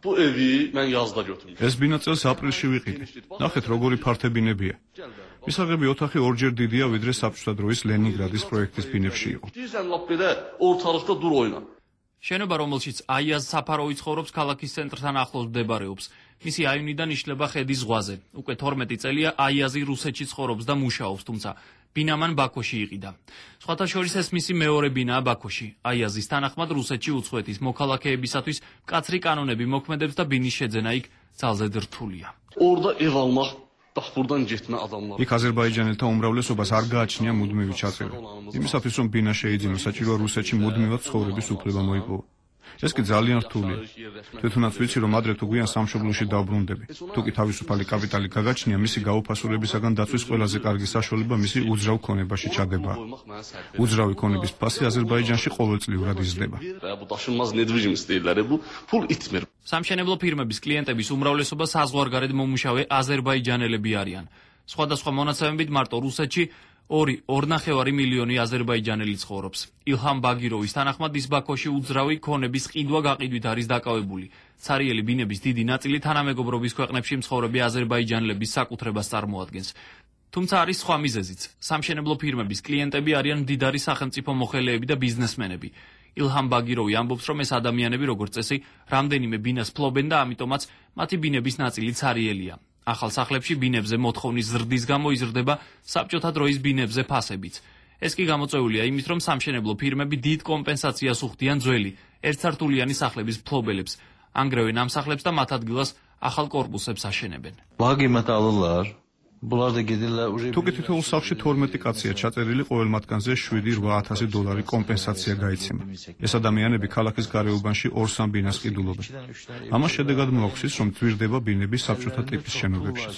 ეს ბინა წელს აპრილში ვიყიდე. ნახეთ, როგორი ფართებინებია. მისაღები ოთახი ორჯერ დიდია, ვიდრე საბჭოთა დროის ლენინგრადის პროექტის ბინებში იყო. შენობა, რომელშიც აიაზ საფაროვი ცხოვრობს, ქალაქის ცენტრთან ახლოს მდებარეობს. მისი აივნიდან იშლება ხედის ზღვაზე. უკვე თორმეტი წელია აიაზი რუსეთში ცხოვრობს და მუშაობს, თუმცა ბინამან ბაქოში იყიდა. სხვათა შორის ეს მისი მეორე ბინაა ბაქოში. აიაზის თანახმად რუსეთში უცხოეთის მოქალაქეებისათვის მკაცრი კანონები მოქმედებს და ბინის შეძენა იქ ძალზედ რთულია. იქ აზერბაიჯანელთა უმრავლესობას არ გააჩნია მუდმივი ჩაწერა. იმისათვის, რომ ბინა შეიძინოს, საჭიროა რუსეთში მუდმივად ცხოვრების უფლება მოიპოვა. ეს კი ძალიან რთულია. თვითონაც ვიცი, რომ ადრე თუ გვიან სამშობლოში დავბრუნდები. თუ კი თავისუფალი კაპიტალი გაგაჩნია, მისი გაუფასურებისაგან დაცვის ყველაზე კარგი საშუალება მისი უძრავ ქონებაში ჩადება. უძრავი ქონების ფასი აზერბაიჯანში ყოველწლიურად იზრდება. სამშენებლო ფირმების კლიენტების უმრავლესობა საზღვარგარეთ მომუშავე აზერბაიჯანელები არიან. სხვადასხვა მონაცემებით მარტო რუსეთში ორი ორნახევარი მილიონი აზერბაიჯანელი ცხოვრობს. ილჰამ ბაგიროვის თანახმად ის ბაქოში უძრავი ქონების ყიდვა გაყიდვით არის დაკავებული. სარიელი ბინების დიდი ნაწილი თანამეგობრობის ქვეყნებში მცხოვრები აზერბაიჯანელების საკუთრებას წარმოადგენს. თუმცა არის სხვა მიზეზიც. სამშენებლო ფირმების კლიენტები არიან მდიდარი სახელმწიფო მოხელეები და ბიზნესმენები. ილჰამ ბაგიროვი ამბობს, რომ ეს ადამიანები, როგორც წესი, რამდენიმე ბინას ფლობენ და ამიტომაც მათი ბინების ნაწილიც არიელია. ახალ სახლებში ბინებზე მოთხოვნის ზრდის გამო იზრდება საბჭოთა დროის ბინებზე ფასებიც. ეს კი გამოწვეულია იმით, რომ სამშენებლო ფირმები დიდ კომპენსაციას უხდიან ძველი, ერთსართულიანი სახლების ფლობელებს, ანგრევენ ამ სახლებს და მათ ადგილას ახალ კორპუსებს აშენებენ. თუკი თითოეულ სახლში თორმეტი კაცია ჩაწერილი, ყოველ მათგანზე შვიდი ათი ათასი დოლარი კომპენსაცია გაიცემა. ეს ადამიანები ქალაქის გარეუბანში ორ-სამ ბინას ყიდულობენ. ამას შედეგად მოაქვს ის, რომ ძვირდება ბინები საბჭოთა ტიპის შენობებში.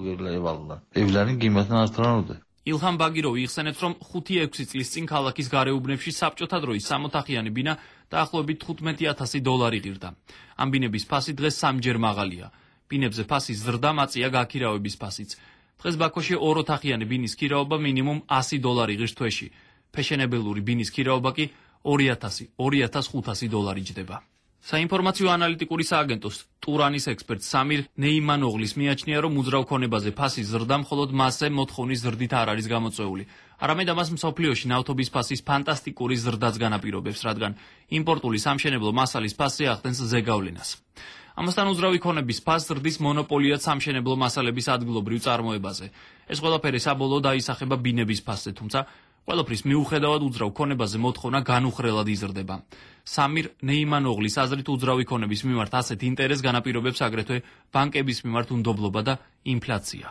ილჰამ ბაგიროვი იხსენებს, რომ ხუთი-ექვსი წლის წინ ქალაქის გარეუბნებში საბჭოთა დროის სამოთახიანი ბინა დაახლოებით თხუთმეტი ათასი დოლარი ღირდა. ამ ბინების ფასი დღეს სამჯერ მაღალია. ბინებზე ფასის ზრდა მაწია გაქირავების ფასიც. დღეს ბაქოში ოროთახიანი ბინის ქირაობა მინიმუმ ასი დოლარი ღირს თვეში. ფეშენებელური ბინის ქირაობა კი ორი ათასი ორი ათას ხუთასი დოლარი ჯდება. საინფორმაციო ანალიტიკური სააგენტოს ტურანის ექსპერტ სამირ ნეიმანოღლის მიაჩნია, რომ უძრავ ქონებაზე ფასის ზრდა მხოლოდ მასზე მოთხოვნის ზრდით არ არის გამოწვეული. არამედ ამას მსოფლიოში ნავთობის ფასის ფანტასტიკური ზრდაც განაპირობებს, რადგან იმპორტული სამშენებლო მასალის ფასზე ახდენს ზეგავლენას. ამასთან უძრავი ქონების ფასს ზრდის მონოპოლიად სამშენებლო მასალების ადგილობრივ წარმოებაზე. ეს ყველაფერი საბოლოოდ აისახება ბინების ფასზე, თუმცა ყველაფრის მიუხედავად უძრავ ქონებაზე მოთხოვნა განუხრელად იზრდება. სამირ ნეიმანოღლის აზრით უძრავი ქონების მიმართ ასეთ ინტერესს განაპირობებს აგრეთვე ბანკების მიმართ უნდობლობა და ინფლაცია.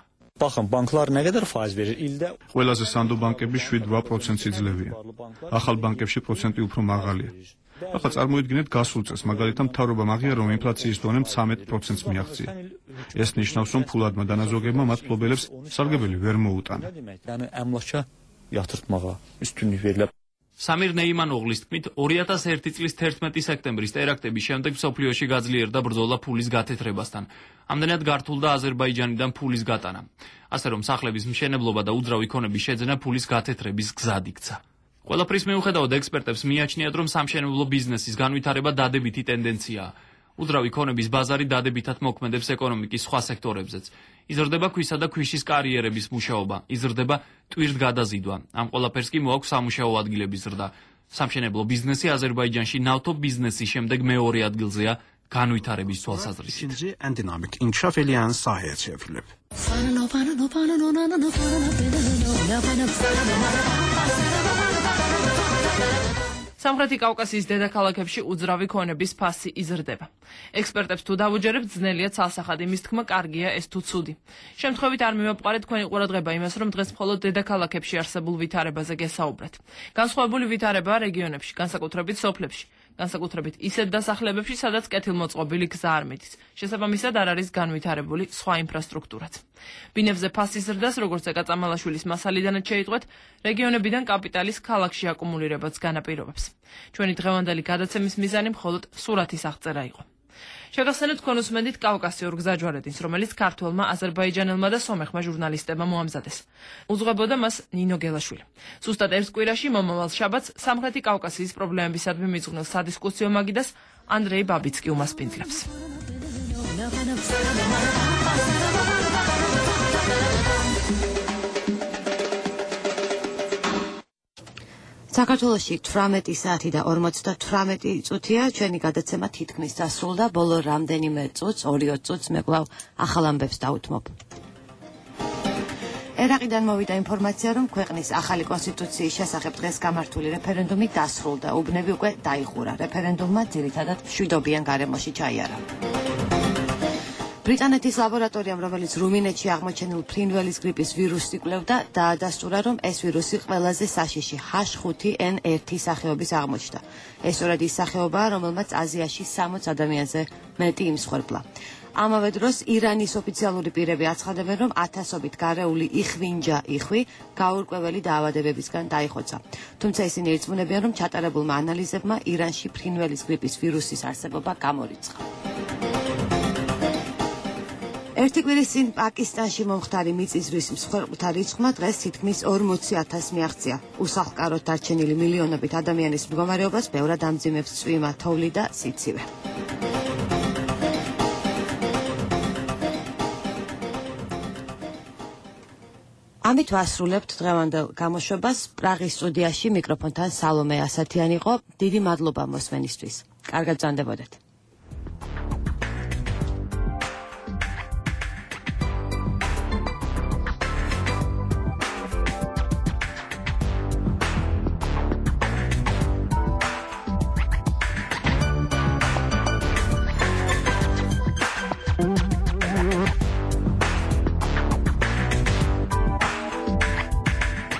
ყველაზე სანდო ბანკები შვიდ-ოთხ პროცენტს იძლევიან. ახალ ბანკებში პროცენტი უფრო მაღალია. ახლა წარმოიდგინეთ გასულ წელს, მაგალითად მთავრობამ აღიარა, რომ ინფლაციის დონე ცამეტ პროცენტს მიაღწია. ეს ნიშნავს, რომ ფულადმა დანაზოგებმა მათ ფლობელებს სარგებელი ვერ მოუტანა. სამირ ნეიმანოღლის თქმით, ორი ათას ერთი წლის თერთმეტი სექტემბრის ტერაქტების შემდეგ მსოფლიოში გაძლიერდა ბრძოლა ფულის გათეთრებასთან. ამდენად გართულდა აზერბაიჯანიდან ფულის გატანა. ასე რომ სახლების მშენებლობა და უძრავი ქონების შეძენა ფულის გათეთრების გზად იქცა. ყველაფრის მიუხედავად ექსპერტებს მიაჩნიათ, რომ სამშენებლო ბიზნესის განვითარება დადებითი ტენდენციაა. უძრავი ქონების ბაზარი დადებითად მოქმედებს ეკონომიკის სხვა სექტორებზეც. იზრდება ქვისა და ქვიშის კარიერების მუშაობა, იზრდება ტვირთგადაზიდვა. ამ ყველაფერს კი მოაქვს სამუშაო ადგილების ზრდა. სამშენებლო ბიზნესი აზერბაიჯანში ნავთობ ბიზნესის შემდეგ მეორე ადგილზეა განვითარების თვალსაზრისით. სამხრეთი კავკასიის დედაქალაქებში უძრავი ქონების ფასი იზრდება. ექსპერტებს თუ დავუჯერებთ, ძნელია ცალსახად იმის თქმა, კარგია ეს თუ ცუდი. შემთხვევით არ მივაპყარეთ თქვენი ყურადღება იმას, რომ დღეს მხოლოდ დედაქალაქებში არსებულ ვითარებაზე გესაუბრეთ. განსხვავებული ვითარებაა რეგიონებში, განსაკუთრებით სოფლებში. განსაკუთრებით ისეთ დასახლებებში, სადაც კეთილმოწყობილი გზა არ მიდის. შესაბამისად არ არის განვითარებული სხვა ინფრასტრუქტურაც. ბინებზე ფასის ზრდას, როგორც ეკაწამალაშვილის მასალიდანაც შეიტყვეთ, რეგიონებიდან კაპიტალის ქალაქში აკუმულირებაც განაპირობებს. ჩვენი დღევანდელი გადაცემის მიზანი მხოლოდ სურათის აღწერა იყო. შეგახსენებთ თქვენ უსმენთ კავკასიურ გზაჯვარედინს, რომელიც ქართველმა, აზერბაიჯანელმა და სომეხმა ჟურნალისტებმა მოამზადეს. უძღვებოდა მას ნინო გელაშვილი. ზუსტად ერთ კვირაში მომავალ შაბათს სამხრეთი კავკასიის პრობლემებისადმი მიძღვნილ სადისკუსიო მაგიდას ანდრეი ბაბიცკი უმასპინძლებს. საქართველოში თვრამეტი საათი და ორმოცდათვრამეტი წუთია, ჩვენი გადაცემა თითქმის დასრულდა, ბოლო რამდენიმე წუთს, ორი-ოც წუთს მე კვლავ ახალ ამბებს დავუთმობ. ერაყიდან მოვიდა ინფორმაცია, რომ ქვეყნის ახალი კონსტიტუციის შესახებ დღეს გამართული რეფერენდუმი დასრულდა, უბნები უკვე დაიხურა. რეფერენდუმმა ძირითადად მშვიდობიან გარემოში ჩაიარა. ბრიტანეთის ლაბორატორიამ, რომელიც რუმინეთში აღმოჩენილ ფრინველის გრიპის ვირუსს იკვლევდა, დაადასტურა, რომ ეს ვირუსი ყველაზე საშიში ჰაშ ხუთი ენ ერთი სახეობის აღმოჩნდა. ეს სწორედ ის სახეობაა, რომელმაც აზიაში სამოც ადამიანზე მეტი იმსხვერპლა. ამავე დროს ირანის ოფიციალური პირები აცხადებენ, რომ ათასობით გარეული იხვინჯა იხვი გაურკვეველი დაავადებებისგან დაიხოცა. თუმცა ისინი ირწმუნებიან, რომ ჩატარებულმა ანალიზებმა ირანში ფრინველის გრიპის ვირუსის არსებობა გამორიცხა. ერთი კვირის წინ პაკისტანში მომხდარი მიწისძვრის მსხვერპლთა რიცხვმა დღეს თითქმის ორმოცი ათასს მიაღწია. უსახლკაროდ დარჩენილი მილიონობით ადამიანის მდგომარეობას ბევრად ამძიმებს წვიმა, თოვლი და სიცივე. ამით ვასრულებთ დღევანდელ გამოშვებას. პრაღის სტუდიაში მიკროფონთან სალომე ასათიანი იყო. დიდი მადლობა მოსმენისთვის. კარგად ბრძანდებოდეთ.